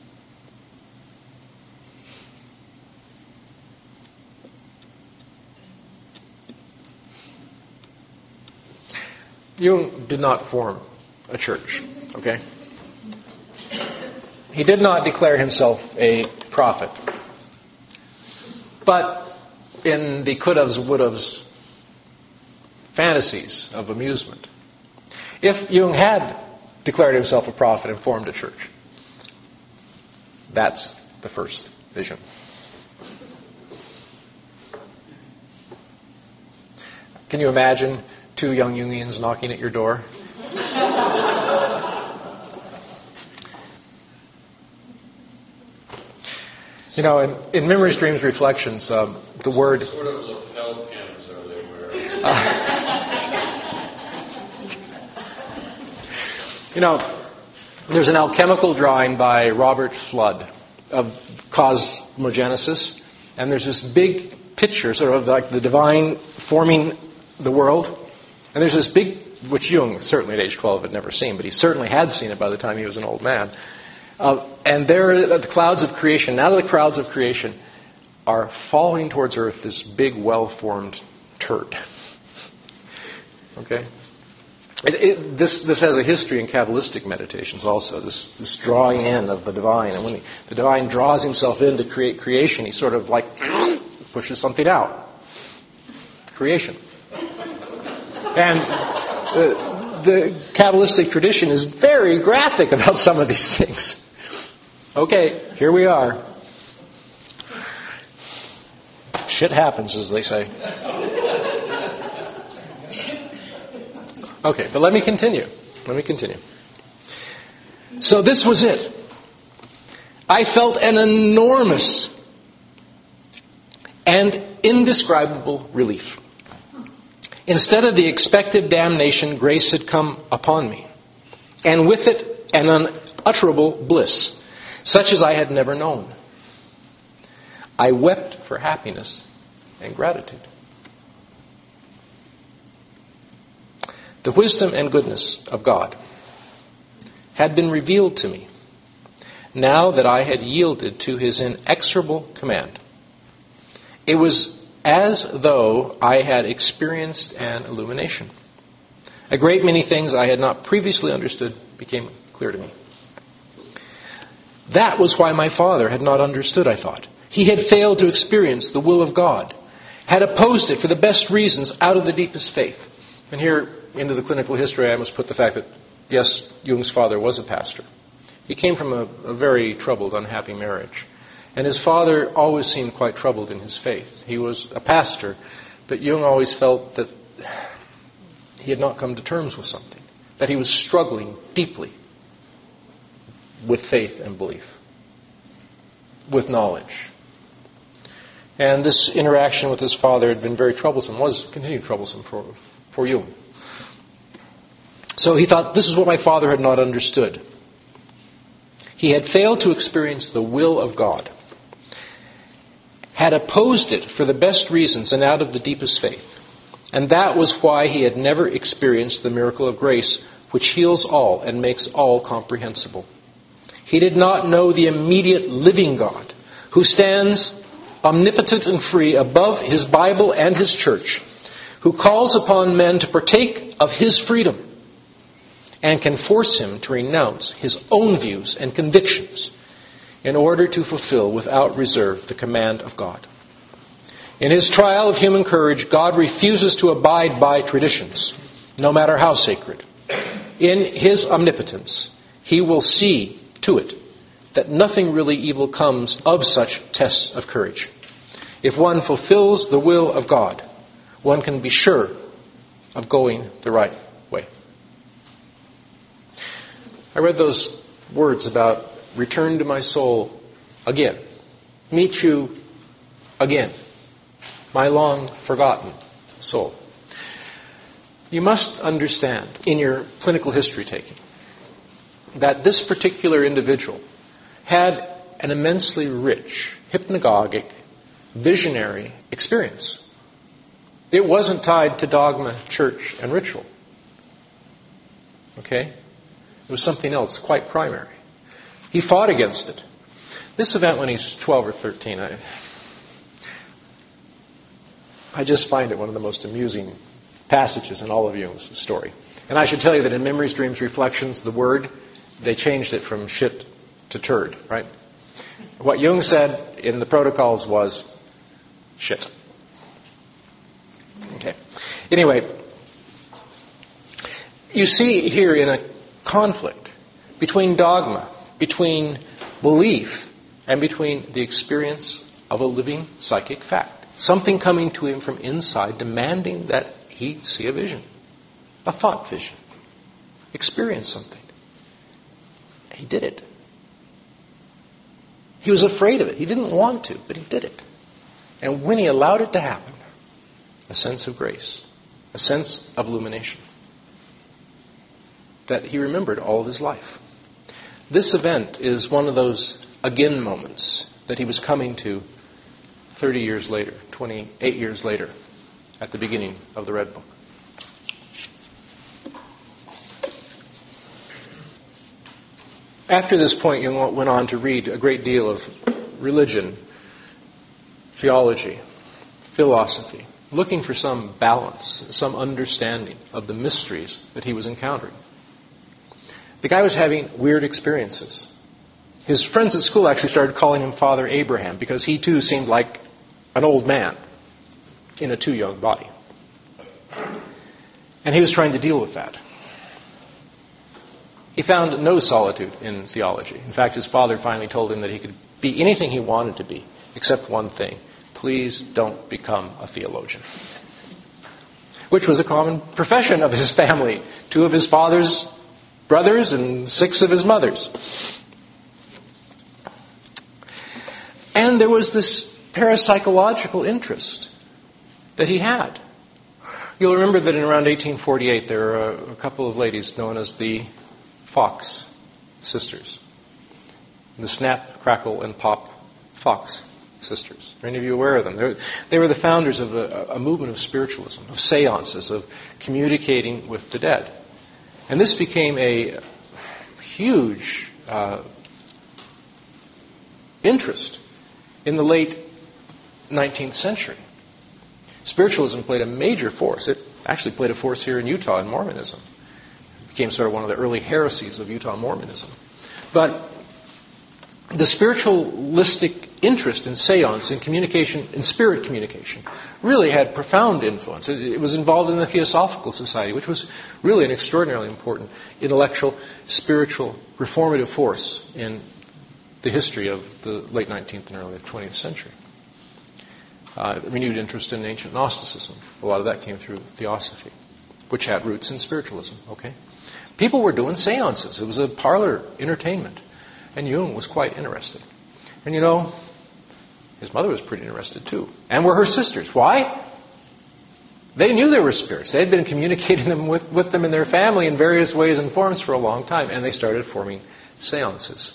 Jung did not form a church, okay? He did not declare himself a prophet. But in the could-haves, would-haves fantasies of amusement, if Jung had declared himself a prophet and formed a church, that's the first vision. Can you imagine two young Jungians knocking at your door? You know, in, in Memories, Dreams, Reflections, um, the word... What sort of lapel pins are they wearing? Uh, you know, there's an alchemical drawing by Robert Flood of cosmogenesis, and there's this big picture, sort of like the divine forming the world, and there's this big, which Jung, certainly at age twelve, had never seen, but he certainly had seen it by the time he was an old man. Uh, and there are the clouds of creation. Now the clouds of creation are falling towards earth, this big, well-formed turd. Okay? It, it, this this has a history in Kabbalistic meditations also, this, this drawing in of the divine. And when he, the divine draws himself in to create creation, he sort of like pushes something out. Creation. And uh, the Kabbalistic tradition is very graphic about some of these things. Okay, here we are. Shit happens, as they say. Okay, but let me continue. Let me continue. So this was it. I felt an enormous and indescribable relief. Instead of the expected damnation, grace had come upon me, and with it an unutterable bliss, such as I had never known. I wept for happiness and gratitude. The wisdom and goodness of God had been revealed to me, now that I had yielded to his inexorable command. It was as though I had experienced an illumination. A great many things I had not previously understood became clear to me. That was why my father had not understood, I thought. He had failed to experience the will of God, had opposed it for the best reasons out of the deepest faith. And here, into the clinical history, I must put the fact that, yes, Jung's father was a pastor. He came from a, a very troubled, unhappy marriage. And his father always seemed quite troubled in his faith. He was a pastor, but Jung always felt that he had not come to terms with something, that he was struggling deeply with faith and belief, with knowledge. And this interaction with his father had been very troublesome, was continued troublesome for, for Jung. So he thought, this is what my father had not understood. He had failed to experience the will of God, had opposed it for the best reasons and out of the deepest faith. And that was why he had never experienced the miracle of grace, which heals all and makes all comprehensible. He did not know the immediate living God, who stands omnipotent and free above his Bible and his church, who calls upon men to partake of his freedom and can force him to renounce his own views and convictions in order to fulfill without reserve the command of God. In his trial of human courage, God refuses to abide by traditions, no matter how sacred. In his omnipotence, he will see to it that nothing really evil comes of such tests of courage. If one fulfills the will of God, one can be sure of going the right way. I read those words about return to my soul again, meet you again, my long forgotten soul. You must understand in your clinical history taking that this particular individual had an immensely rich, hypnagogic, visionary experience. It wasn't tied to dogma, church, and ritual. Okay? It was something else, quite primary. He fought against it. This event when he's twelve or thirteen, I, I just find it one of the most amusing passages in all of Jung's story. And I should tell you that in Memories, Dreams, Reflections, the word, they changed it from shit to turd, right? What Jung said in the protocols was shit. Okay. Anyway, you see here in a conflict between dogma, between belief, and between the experience of a living psychic fact. Something coming to him from inside demanding that he see a vision, a thought vision, experience something. He did it. He was afraid of it. He didn't want to, but he did it. And when he allowed it to happen, a sense of grace, a sense of illumination that he remembered all of his life. This event is one of those again moments that he was coming to thirty years later, twenty-eight years later, at the beginning of the Red Book. After this point, Jung went on to read a great deal of religion, theology, philosophy, looking for some balance, some understanding of the mysteries that he was encountering. The guy was having weird experiences. His friends at school actually started calling him Father Abraham because he too seemed like an old man in a too young body. And he was trying to deal with that. He found no solitude in theology. In fact, his father finally told him that he could be anything he wanted to be, except one thing. Please don't become a theologian. Which was a common profession of his family. Two of his father's brothers and six of his mother's. And there was this parapsychological interest that he had. You'll remember that in around eighteen forty-eight there were a, a couple of ladies known as the Fox sisters. The Snap, Crackle, and Pop Fox sisters. Are any of you aware of them? They're, they were the founders of a, a movement of spiritualism, of seances, of communicating with the dead. And this became a huge uh, interest in the late nineteenth century. Spiritualism played a major force. It actually played a force here in Utah in Mormonism. It became sort of one of the early heresies of Utah Mormonism. But the spiritualistic interest in seance, in communication, in spirit communication, really had profound influence. It, it was involved in the Theosophical Society, which was really an extraordinarily important intellectual, spiritual, reformative force in the history of the late nineteenth and early twentieth century. Uh, renewed interest in ancient Gnosticism. A lot of that came through Theosophy, which had roots in spiritualism. Okay, people were doing seances. It was a parlor entertainment. And Jung was quite interested. And you know, his mother was pretty interested too. And were her sisters. Why? They knew there were spirits. They had been communicating them with, with them in their family in various ways and forms for a long time. And they started forming seances.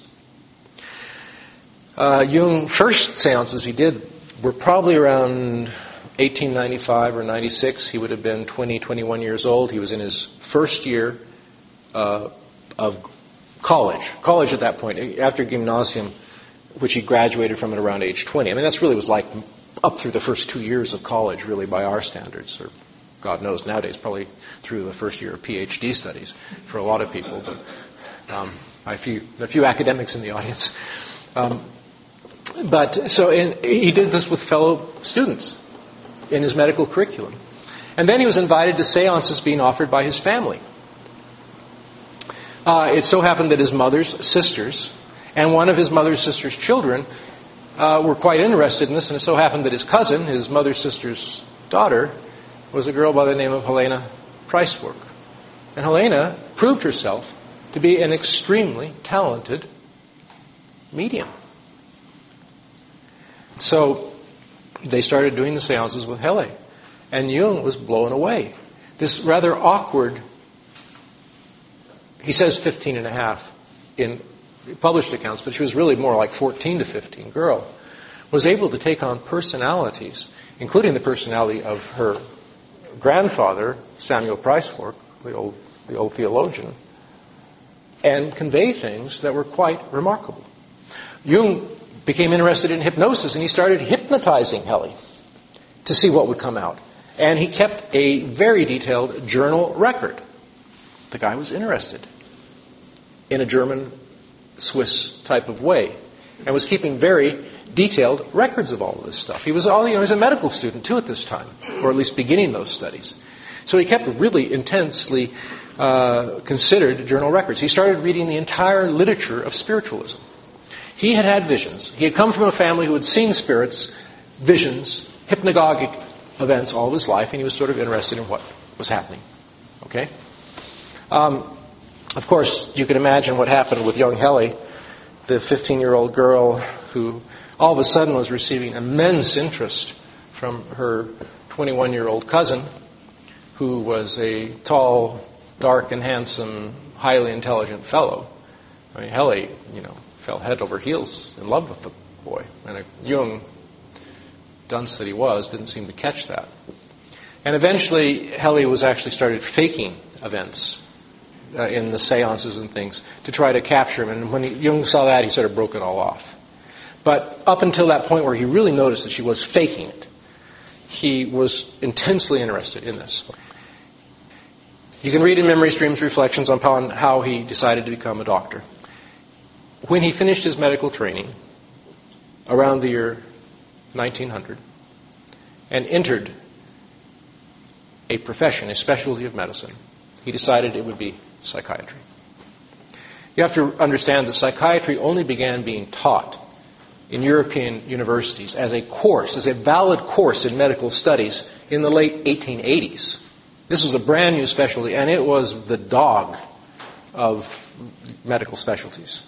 Uh, Jung, first seances he did were probably around eighteen ninety-five or ninety-six. He would have been twenty, twenty-one years old. He was in his first year uh, of college. College at that point, after gymnasium, which he graduated from at around age twenty. I mean, that's really was like up through the first two years of college, really, by our standards, or God knows nowadays, probably through the first year of PhD studies for a lot of people. But um, a few, a few academics in the audience. Um, but so in, he did this with fellow students in his medical curriculum, and then he was invited to seances being offered by his family. Uh, it so happened that his mother's sisters and one of his mother's sister's children uh, were quite interested in this, and it so happened that his cousin, his mother's sister's daughter, was a girl by the name of Helena Pricework. And Helena proved herself to be an extremely talented medium. So they started doing the seances with Hele, and Jung was blown away. this rather awkward, he says fifteen and a half in published accounts, but she was really more like fourteen to fifteen girl, was able to take on personalities, including the personality of her grandfather, Samuel Pricefork, the old, the old theologian, and convey things that were quite remarkable. Jung became interested in hypnosis, and he started hypnotizing Helle to see what would come out. And he kept a very detailed journal record. The guy was interested in a German-Swiss type of way, and was keeping very detailed records of all of this stuff. He was all, you know, he was a medical student too at this time, or at least beginning those studies. So he kept really intensely uh, considered journal records. He started reading the entire literature of spiritualism. He had had visions. He had come from a family who had seen spirits, visions, hypnagogic events all of his life, and he was sort of interested in what was happening. Okay? Um, of course, you can imagine what happened with young Helle, the fifteen-year-old girl who all of a sudden was receiving immense interest from her twenty-one-year-old cousin, who was a tall, dark and handsome, highly intelligent fellow. I mean, Helle, you know, fell head over heels in love with the boy. And a Jung, dunce that he was, didn't seem to catch that. And eventually, Helle was actually started faking events uh, in the seances and things to try to capture him. And when he, Jung saw that, he sort of broke it all off. But up until that point where he really noticed that she was faking it, he was intensely interested in this. You can read in Memory Streams reflections upon how he decided to become a doctor. When he finished his medical training around the year nineteen hundred and entered a profession, a specialty of medicine, he decided it would be psychiatry. You have to understand that psychiatry only began being taught in European universities as a course, as a valid course in medical studies in the late eighteen eighties. This was a brand new specialty, and it was the dog of medical specialties.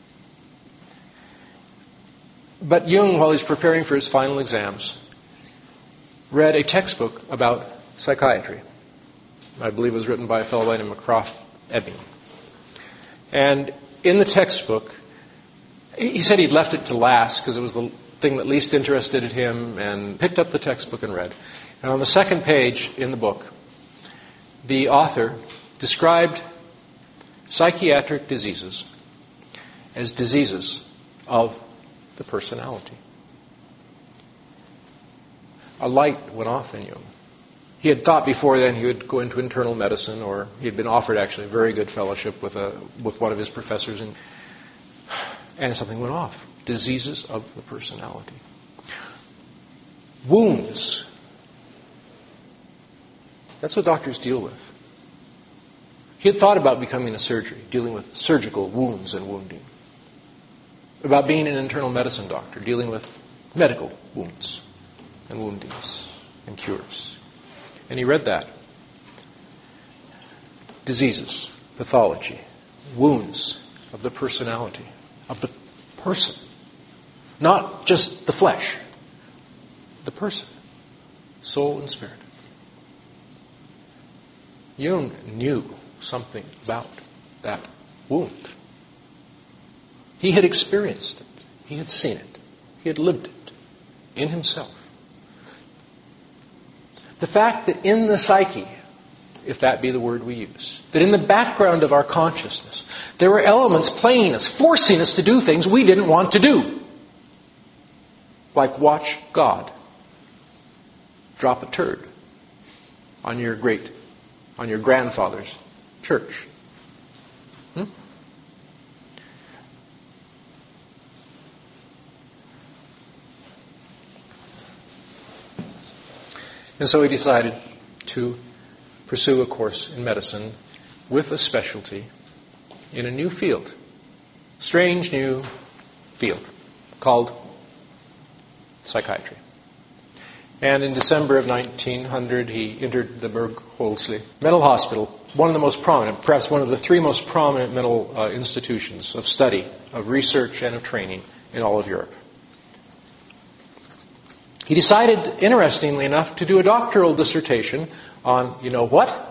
But Jung, while he's preparing for his final exams, read a textbook about psychiatry. I believe it was written by a fellow by the name of Krafft Ebing. And in the textbook, he said he'd left it to last because it was the thing that least interested him, and picked up the textbook and read. And on the second page in the book, the author described psychiatric diseases as diseases of the personality. A light went off in Jung. He had thought before then he would go into internal medicine, or he had been offered actually a very good fellowship with a with one of his professors, and, and something went off. Diseases of the personality. Wounds. That's what doctors deal with. He had thought about becoming a surgeon, dealing with surgical wounds and wounding. About being an internal medicine doctor, dealing with medical wounds and woundings and cures. And he read that. Diseases, pathology, wounds of the personality, of the person. Not just the flesh, the person, soul and spirit. Jung knew something about that wound. He had experienced it. He had seen it. He had lived it in himself. The fact that in the psyche, if that be the word we use, that in the background of our consciousness, there were elements playing us, forcing us to do things we didn't want to do. Like watch God drop a turd on your great, on your grandfather's church. Hmm? And so he decided to pursue a course in medicine with a specialty in a new field, strange new field called psychiatry. And in December of nineteen hundred, he entered the Bergholzli Mental Hospital, one of the most prominent, perhaps one of the three most prominent mental uh, institutions of study, of research, and of training in all of Europe. He decided, interestingly enough, to do a doctoral dissertation on, you know what?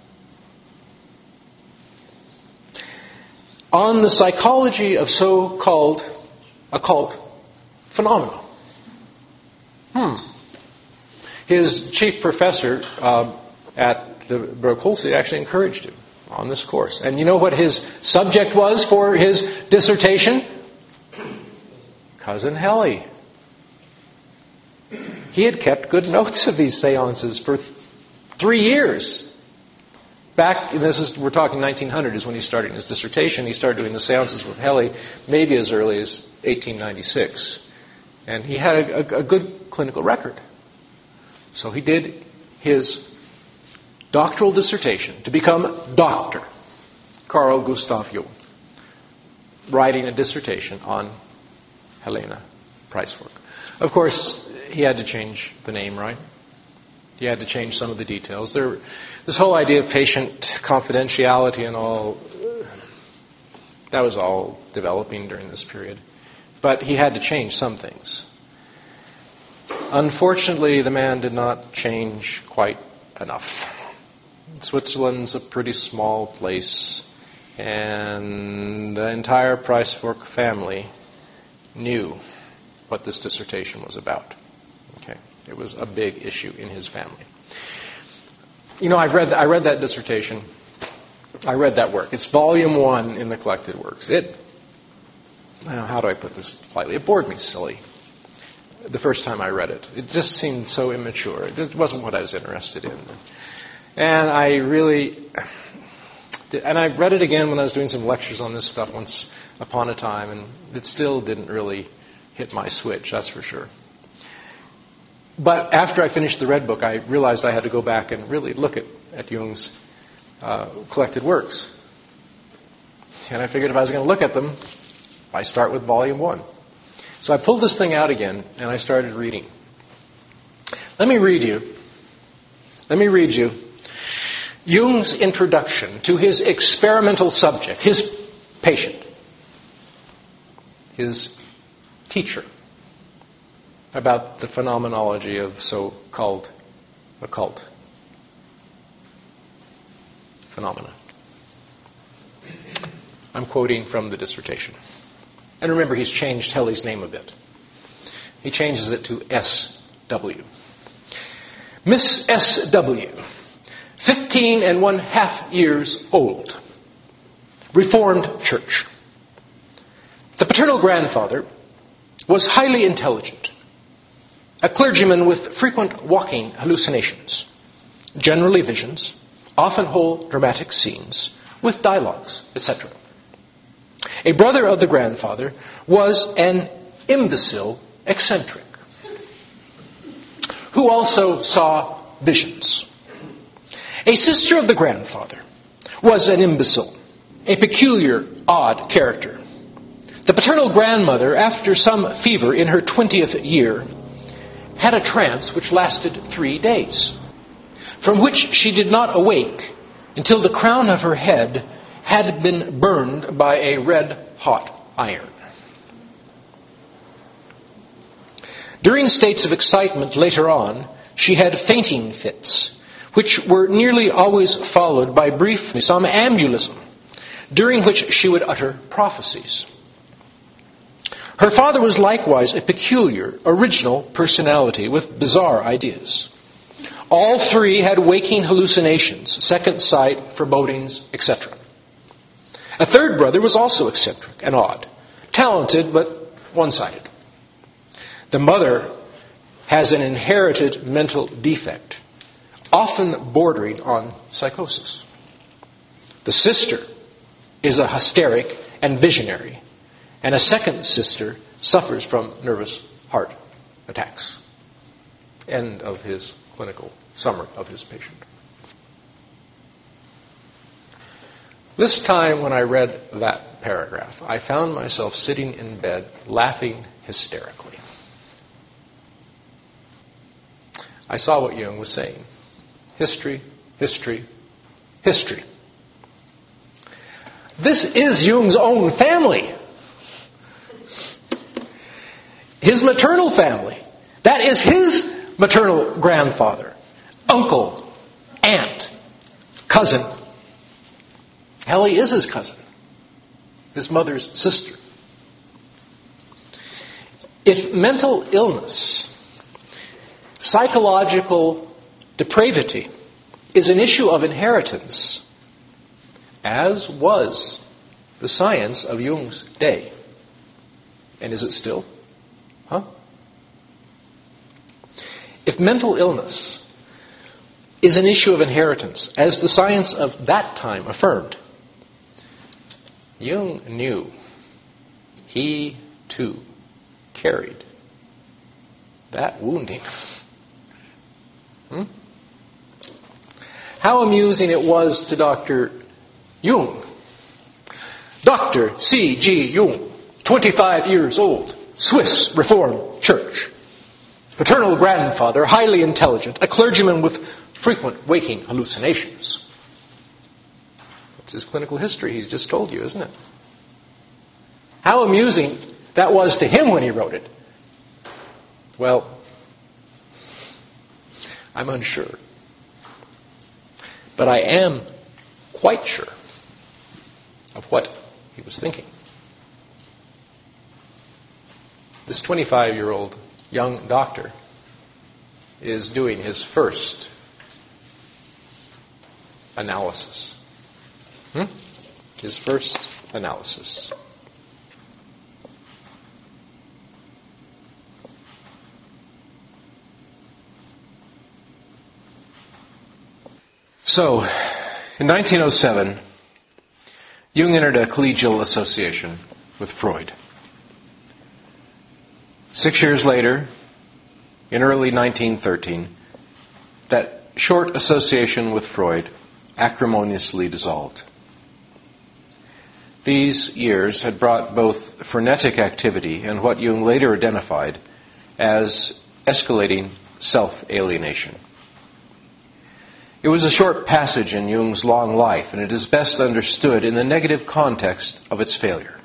On the psychology of so-called occult phenomena. Hmm. His chief professor um, at the Baruch Hall actually encouraged him on this course. And you know what his subject was for his dissertation? Cousin Helly. He had kept good notes of these seances for th- three years. Back, and this is, we're talking nineteen hundred is when he started his dissertation. He started doing the seances with Helly maybe as early as eighteen ninety-six. And he had a, a, a good clinical record. So he did his doctoral dissertation to become Doctor Carl Gustav Jung, writing a dissertation on Helena Pricework. Of course, he had to change the name, right? He had to change some of the details. There, this whole idea of patient confidentiality and all, that was all developing during this period. But he had to change some things. Unfortunately, the man did not change quite enough. Switzerland's a pretty small place, and the entire Pricework family knew what this dissertation was about. Okay, it was a big issue in his family. You know, I've read I read that dissertation. I read that work. It's volume one in the collected works. It, well, how do I put this politely? It bored me silly the first time I read it. It just seemed so immature. It just wasn't what I was interested in. And I really, and I read it again when I was doing some lectures on this stuff once upon a time, and it still didn't really hit my switch, that's for sure. But after I finished the Red Book, I realized I had to go back and really look at, at Jung's uh, collected works. And I figured if I was going to look at them, I start with volume one. So I pulled this thing out again, and I started reading. Let me read you. Let me read you Jung's introduction to his experimental subject, his patient, his teacher, about the phenomenology of so-called occult phenomena. I'm quoting from the dissertation. And remember, he's changed Helly's name a bit. He changes it to S W. Miss S W, fifteen and one half years old, Reformed Church. The paternal grandfather was highly intelligent, a clergyman with frequent walking hallucinations, generally visions, often whole dramatic scenes, with dialogues, et cetera. A brother of the grandfather was an imbecile eccentric, who also saw visions. A sister of the grandfather was an imbecile, a peculiar, odd character. The paternal grandmother, after some fever in her twentieth year, had a trance which lasted three days, from which she did not awake until the crown of her head had been burned by a red-hot iron. During states of excitement later on, she had fainting fits, which were nearly always followed by brief somnambulism, during which she would utter prophecies. Her father was likewise a peculiar, original personality with bizarre ideas. All three had waking hallucinations, second sight, forebodings, et cetera. A third brother was also eccentric and odd, talented but one-sided. The mother has an inherited mental defect, often bordering on psychosis. The sister is a hysteric and visionary, and a second sister suffers from nervous heart attacks. End of his clinical summary of his patient. This time when I read that paragraph, I found myself sitting in bed laughing hysterically. I saw what Jung was saying. History, history, history. This is Jung's own family. His maternal family. That is his maternal grandfather, uncle, aunt, cousin. Ellie is his cousin, his mother's sister. If mental illness, psychological depravity, is an issue of inheritance, as was the science of Jung's day, and is it still? Huh? If mental illness is an issue of inheritance, as the science of that time affirmed, Jung knew he, too, carried that wounding. Hmm? How amusing it was to Doctor Jung. Doctor C G Jung, twenty-five years old, Swiss Reformed Church. Paternal grandfather, highly intelligent, a clergyman with frequent waking hallucinations. That's his clinical history he's just told you, isn't it? How amusing that was to him when he wrote it. Well, I'm unsure. But I am quite sure of what he was thinking. This twenty-five-year-old young doctor is doing his first analysis. Hmm? His first analysis. So, in nineteen oh seven, Jung entered a collegial association with Freud. Six years later, in early nineteen thirteen, that short association with Freud acrimoniously dissolved. These years had brought both frenetic activity and what Jung later identified as escalating self-alienation. It was a short passage in Jung's long life, and it is best understood in the negative context of its failure.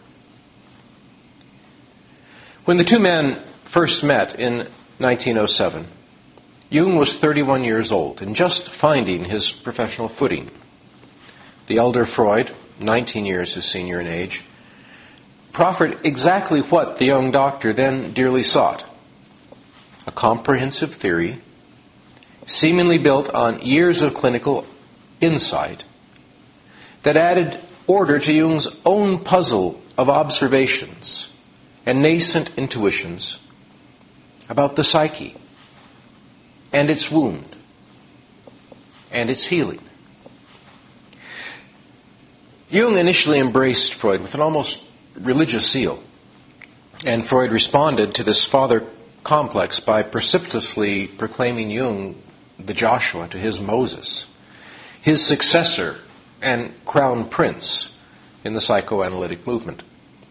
When the two men first met in nineteen oh seven, Jung was thirty-one years old and just finding his professional footing. The elder Freud, nineteen years his senior in age, proffered exactly what the young doctor then dearly sought: a comprehensive theory seemingly built on years of clinical insight that added order to Jung's own puzzle of observations and nascent intuitions about the psyche and its wound and its healing. Jung initially embraced Freud with an almost religious zeal, and Freud responded to this father complex by precipitously proclaiming Jung the Joshua to his Moses, his successor and crown prince in the psychoanalytic movement.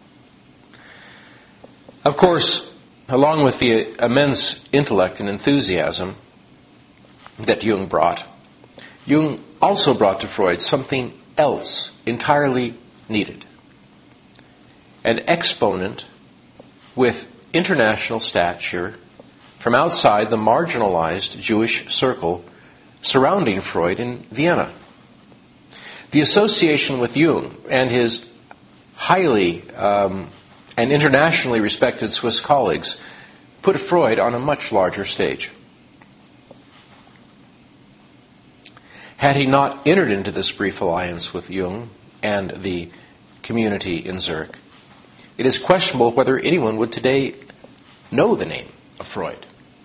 Of course, along with the immense intellect and enthusiasm that Jung brought, Jung also brought to Freud something else entirely needed: an exponent with international stature from outside the marginalized Jewish circle surrounding Freud in Vienna. The association with Jung and his highly um, and internationally respected Swiss colleagues put Freud on a much larger stage. Had he not entered into this brief alliance with Jung and the community in Zurich, it is questionable whether anyone would today know the name of Freud.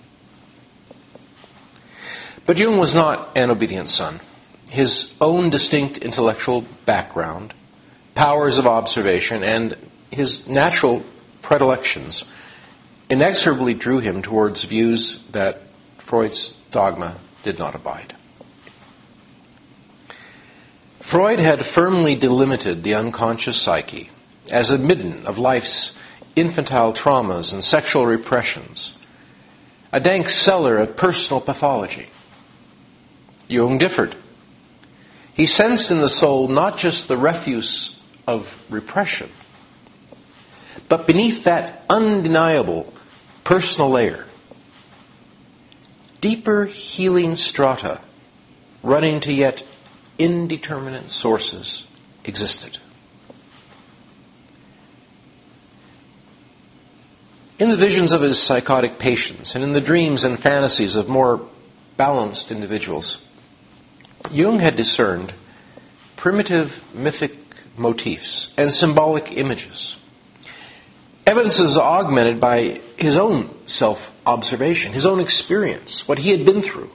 But Jung was not an obedient son. His own distinct intellectual background, powers of observation, and his natural predilections inexorably drew him towards views that Freud's dogma did not abide. Freud had firmly delimited the unconscious psyche as a midden of life's infantile traumas and sexual repressions, a dank cellar of personal pathology. Jung differed. He sensed in the soul not just the refuse of repression, but beneath that undeniable personal layer, deeper healing strata running to yet indeterminate sources existed. In the visions of his psychotic patients and in the dreams and fantasies of more balanced individuals, Jung had discerned primitive mythic motifs and symbolic images. Evidences augmented by his own self-observation, his own experience, what he had been through.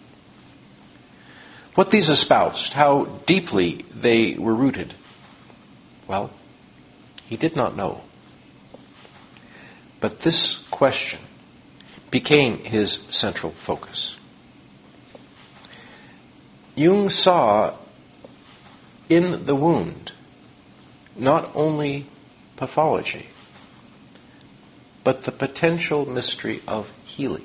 What these espoused, how deeply they were rooted, well, he did not know. But this question became his central focus. Jung saw in the wound not only pathology, but the potential mystery of healing.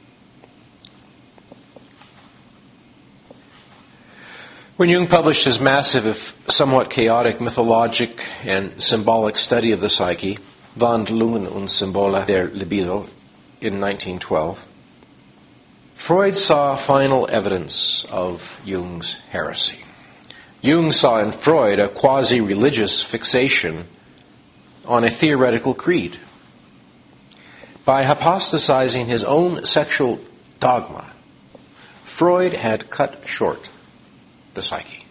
When Jung published his massive, if somewhat chaotic, mythologic and symbolic study of the psyche, Wandlungen und Symbole der Libido, in nineteen twelve, Freud saw final evidence of Jung's heresy. Jung saw in Freud a quasi-religious fixation on a theoretical creed. By hypostasizing his own sexual dogma, Freud had cut short the psyche.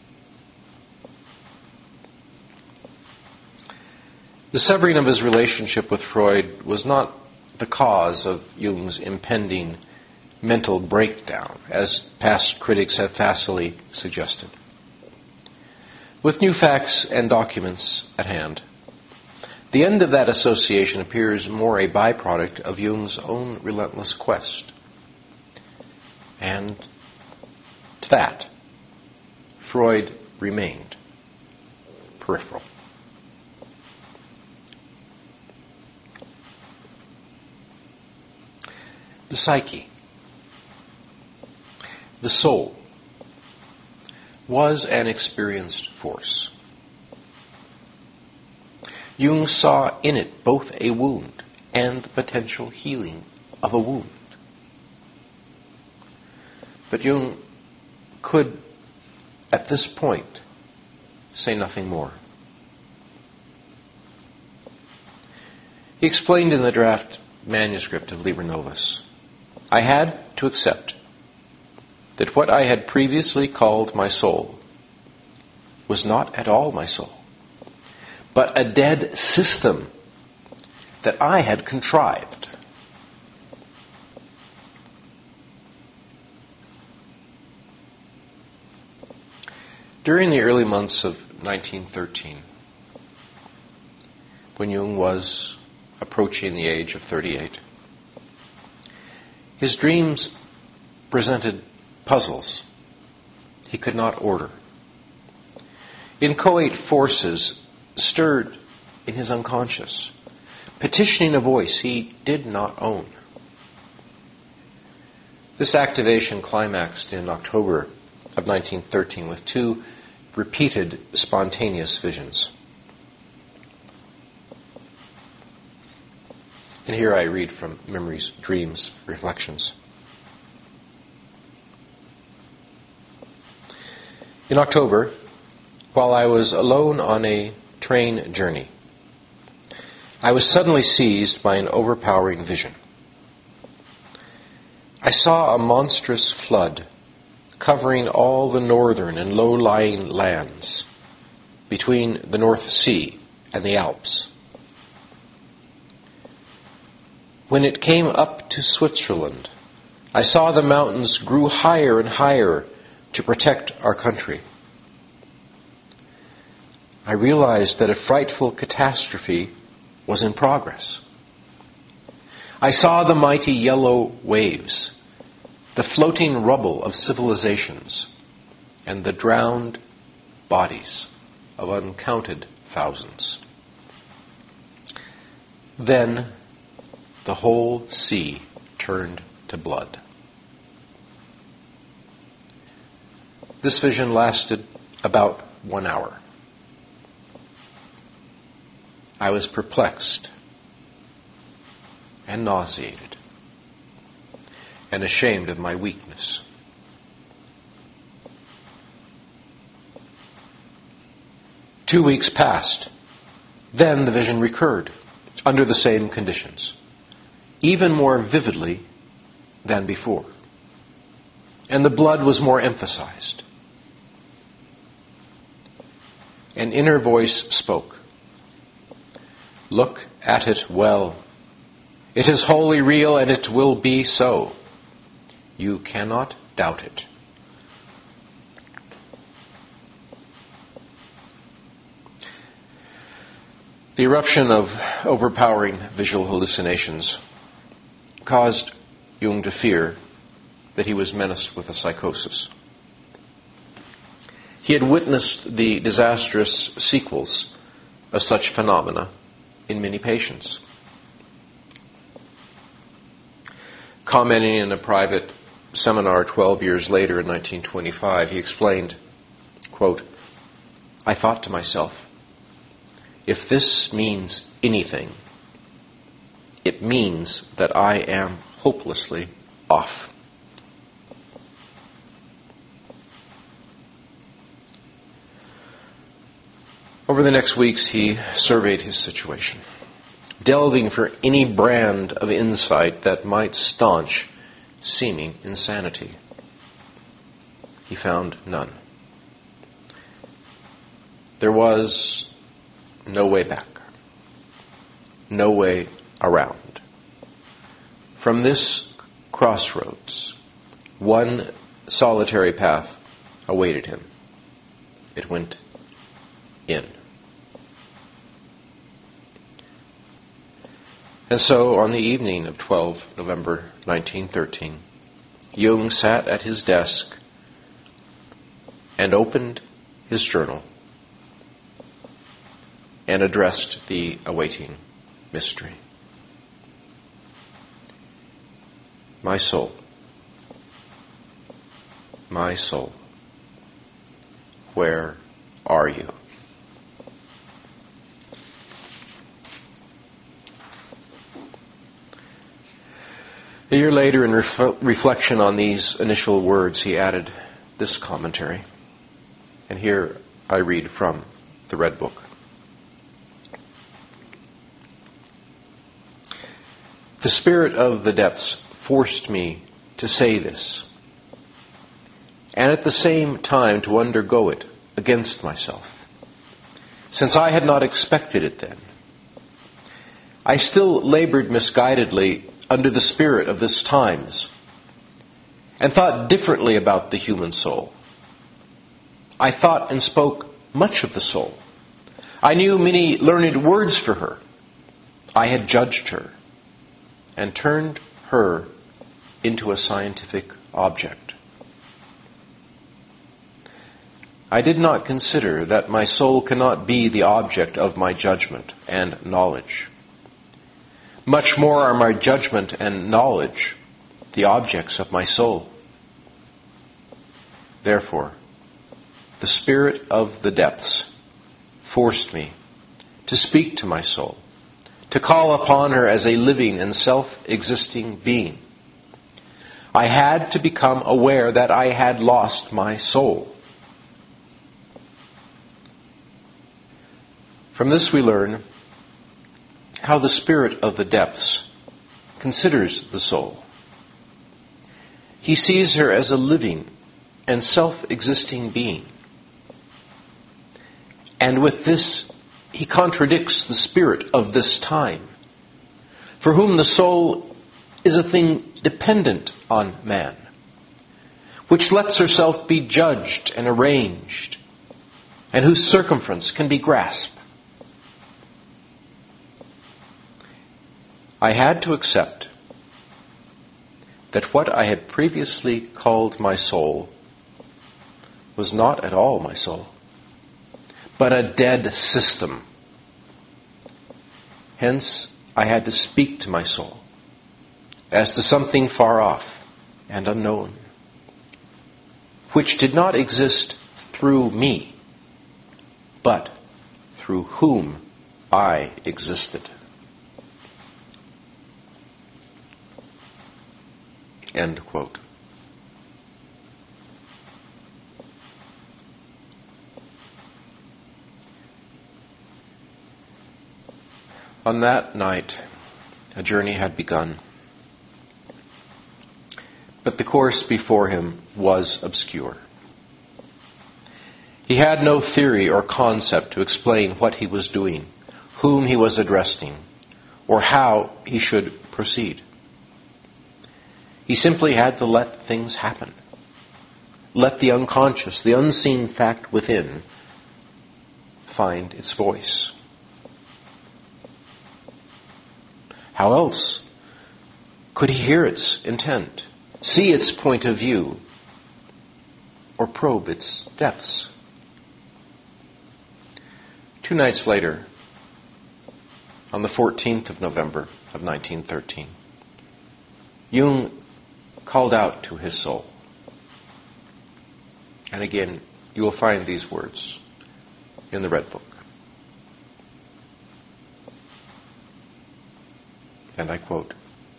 The severing of his relationship with Freud was not the cause of Jung's impending mental breakdown, as past critics have facilely suggested. With new facts and documents at hand, the end of that association appears more a byproduct of Jung's own relentless quest. And to that, Freud remained peripheral. The psyche, the soul, was an experienced force. Jung saw in it both a wound and the potential healing of a wound. But Jung could, at this point, say nothing more. He explained in the draft manuscript of Liber Novus, I had to accept that what I had previously called my soul was not at all my soul, but a dead system that I had contrived. During the early months of nineteen thirteen, when Jung was approaching the age of thirty-eight, his dreams presented puzzles he could not order. Inchoate forces stirred in his unconscious, petitioning a voice he did not own. This activation climaxed in October of nineteen thirteen with two repeated spontaneous visions. And here I read from Memories, Dreams, Reflections. In October, while I was alone on a train journey, I was suddenly seized by an overpowering vision. I saw a monstrous flood covering all the northern and low-lying lands between the North Sea and the Alps. When it came up to Switzerland, I saw the mountains grew higher and higher to protect our country. I realized that a frightful catastrophe was in progress. I saw the mighty yellow waves, the floating rubble of civilizations, and the drowned bodies of uncounted thousands. Then the whole sea turned to blood. This vision lasted about one hour. I was perplexed and nauseated and ashamed of my weakness. Two weeks passed. Then the vision recurred, under the same conditions, even more vividly than before. And the blood was more emphasized. An inner voice spoke. Look at it well. It is wholly real, and it will be so. You cannot doubt it. The eruption of overpowering visual hallucinations caused Jung to fear that he was menaced with a psychosis. He had witnessed the disastrous sequels of such phenomena in many patients. Commenting in a private seminar twelve years later in nineteen twenty-five, he explained, quote, I thought to myself, if this means anything, it means that I am hopelessly off. Over the next weeks, he surveyed his situation, delving for any brand of insight that might staunch seeming insanity. He found none. There was no way back, no way around. From this crossroads, one solitary path awaited him. It went in. And so, on the evening of the twelfth of November nineteen thirteen, Jung sat at his desk and opened his journal and addressed the awaiting mystery. My soul, my soul, where are you? A year later, in ref- reflection on these initial words, he added this commentary. And here I read from the Red Book. The spirit of the depths forced me to say this, and at the same time to undergo it against myself, since I had not expected it then. I still labored misguidedly under the spirit of this times, and thought differently about the human soul. I thought and spoke much of the soul. I knew many learned words for her. I had judged her, and turned her into a scientific object. I did not consider that my soul cannot be the object of my judgment and knowledge. Much more are my judgment and knowledge the objects of my soul. Therefore, the spirit of the depths forced me to speak to my soul, to call upon her as a living and self-existing being. I had to become aware that I had lost my soul. From this we learn how the spirit of the depths considers the soul. He sees her as a living and self-existing being. And with this, he contradicts the spirit of this time, for whom the soul is a thing dependent on man, which lets herself be judged and arranged, and whose circumference can be grasped. I had to accept that what I had previously called my soul was not at all my soul, but a dead system. Hence, I had to speak to my soul as to something far off and unknown, which did not exist through me, but through whom I existed. End quote. On that night, a journey had begun. But the course before him was obscure. He had no theory or concept to explain what he was doing, whom he was addressing, or how he should proceed. He simply had to let things happen. Let the unconscious, the unseen fact within, find its voice. How else could he hear its intent, see its point of view, or probe its depths? Two nights later, on the fourteenth of November of nineteen thirteen, Jung called out to his soul. And again, you will find these words in the Red Book. And I quote,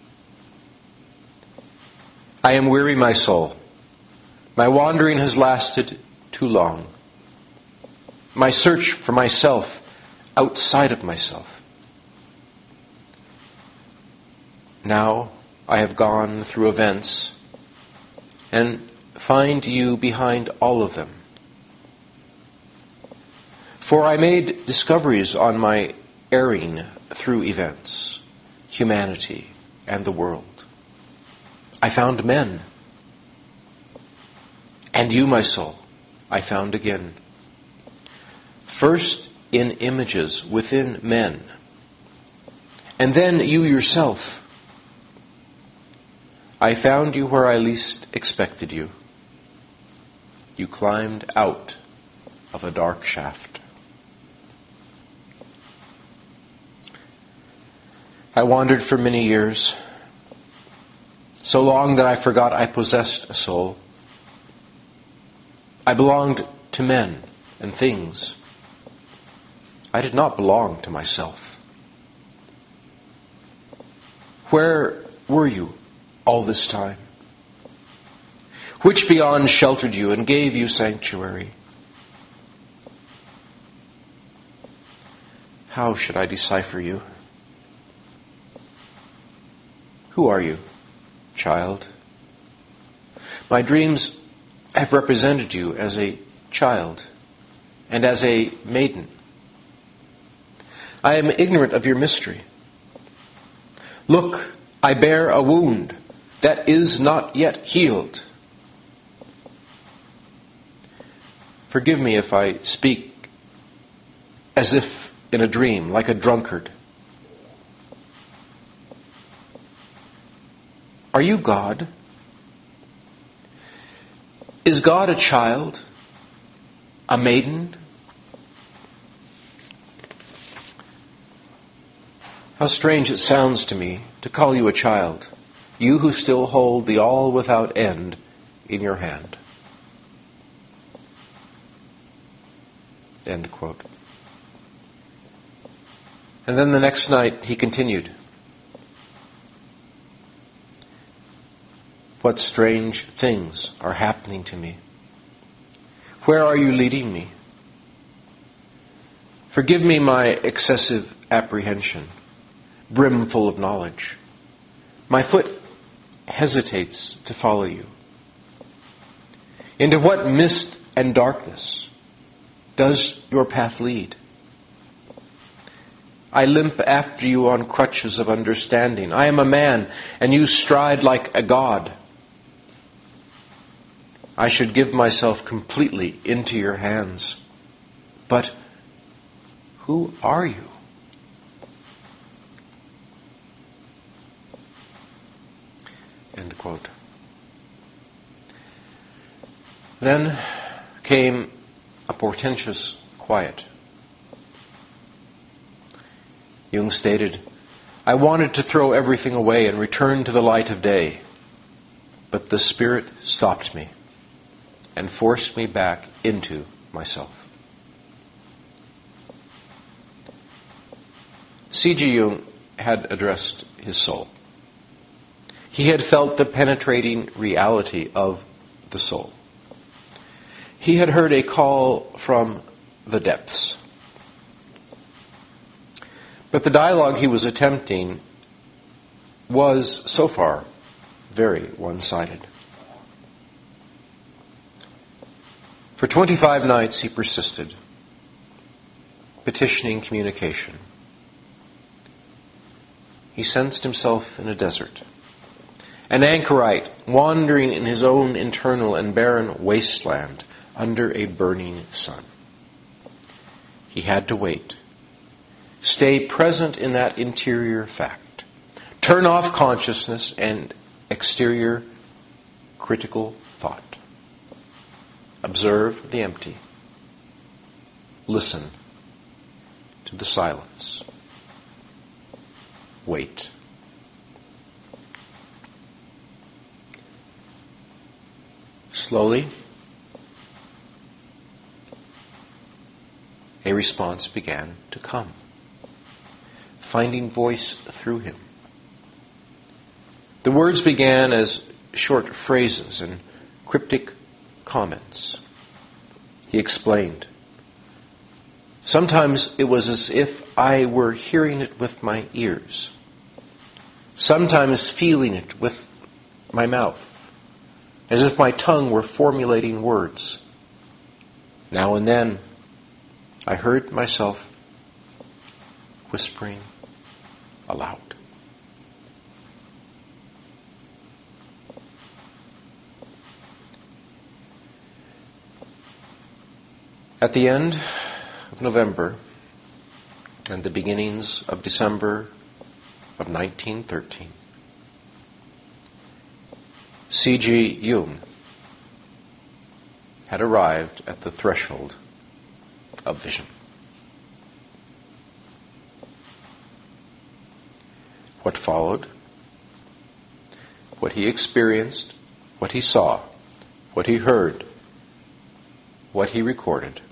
"I am weary, my soul. My wandering has lasted too long. My search for myself outside of myself. Now I have gone through events and find you behind all of them. For I made discoveries on my erring through events, humanity, and the world. I found men. And you, my soul, I found again. First in images within men, and then you yourself. I found you where I least expected you. You climbed out of a dark shaft. I wandered for many years, so long that I forgot I possessed a soul. I belonged to men and things. I did not belong to myself. Where were you all this time? Which beyond sheltered you and gave you sanctuary? How should I decipher you? Who are you, child? My dreams have represented you as a child and as a maiden. I am ignorant of your mystery. Look, I bear a wound that is not yet healed. Forgive me if I speak as if in a dream, like a drunkard. Are you God? Is God a child? A maiden? How strange it sounds to me to call you a child, you who still hold the all without end in your hand." End quote. And then the next night he continued, "What strange things are happening to me? Where are you leading me? Forgive me my excessive apprehension, brimful of knowledge. My foot hesitates to follow you. Into what mist and darkness does your path lead? I limp after you on crutches of understanding. I am a man, and you stride like a god. I should give myself completely into your hands. But who are you?" End quote. Then came a portentous quiet. Jung stated, "I wanted to throw everything away and return to the light of day, but the Spirit stopped me and forced me back into myself." C G. Jung had addressed his soul. He had felt the penetrating reality of the soul. He had heard a call from the depths. But the dialogue he was attempting was, so far, very one-sided. For twenty-five nights he persisted, petitioning communication. He sensed himself in a desert, an anchorite wandering in his own internal and barren wasteland under a burning sun. He had to wait, stay present in that interior fact, turn off consciousness and exterior critical thought. Observe the empty. Listen to the silence. Wait. Slowly, a response began to come, finding voice through him. The words began as short phrases and cryptic comments. He explained. Sometimes it was as if I were hearing it with my ears, sometimes feeling it with my mouth, as if my tongue were formulating words. Now and then, I heard myself whispering aloud. At the end of November and the beginnings of December of nineteen thirteen, C G Jung had arrived at the threshold of vision. What followed, what he experienced, what he saw, what he heard, what he recorded,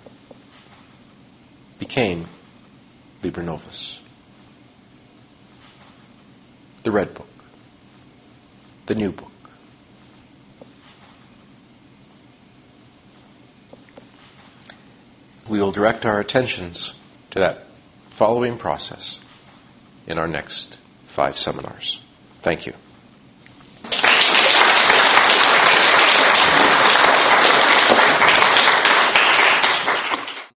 became Liber Novus. The Red Book. The New Book. We will direct our attentions to that following process in our next five seminars. Thank you.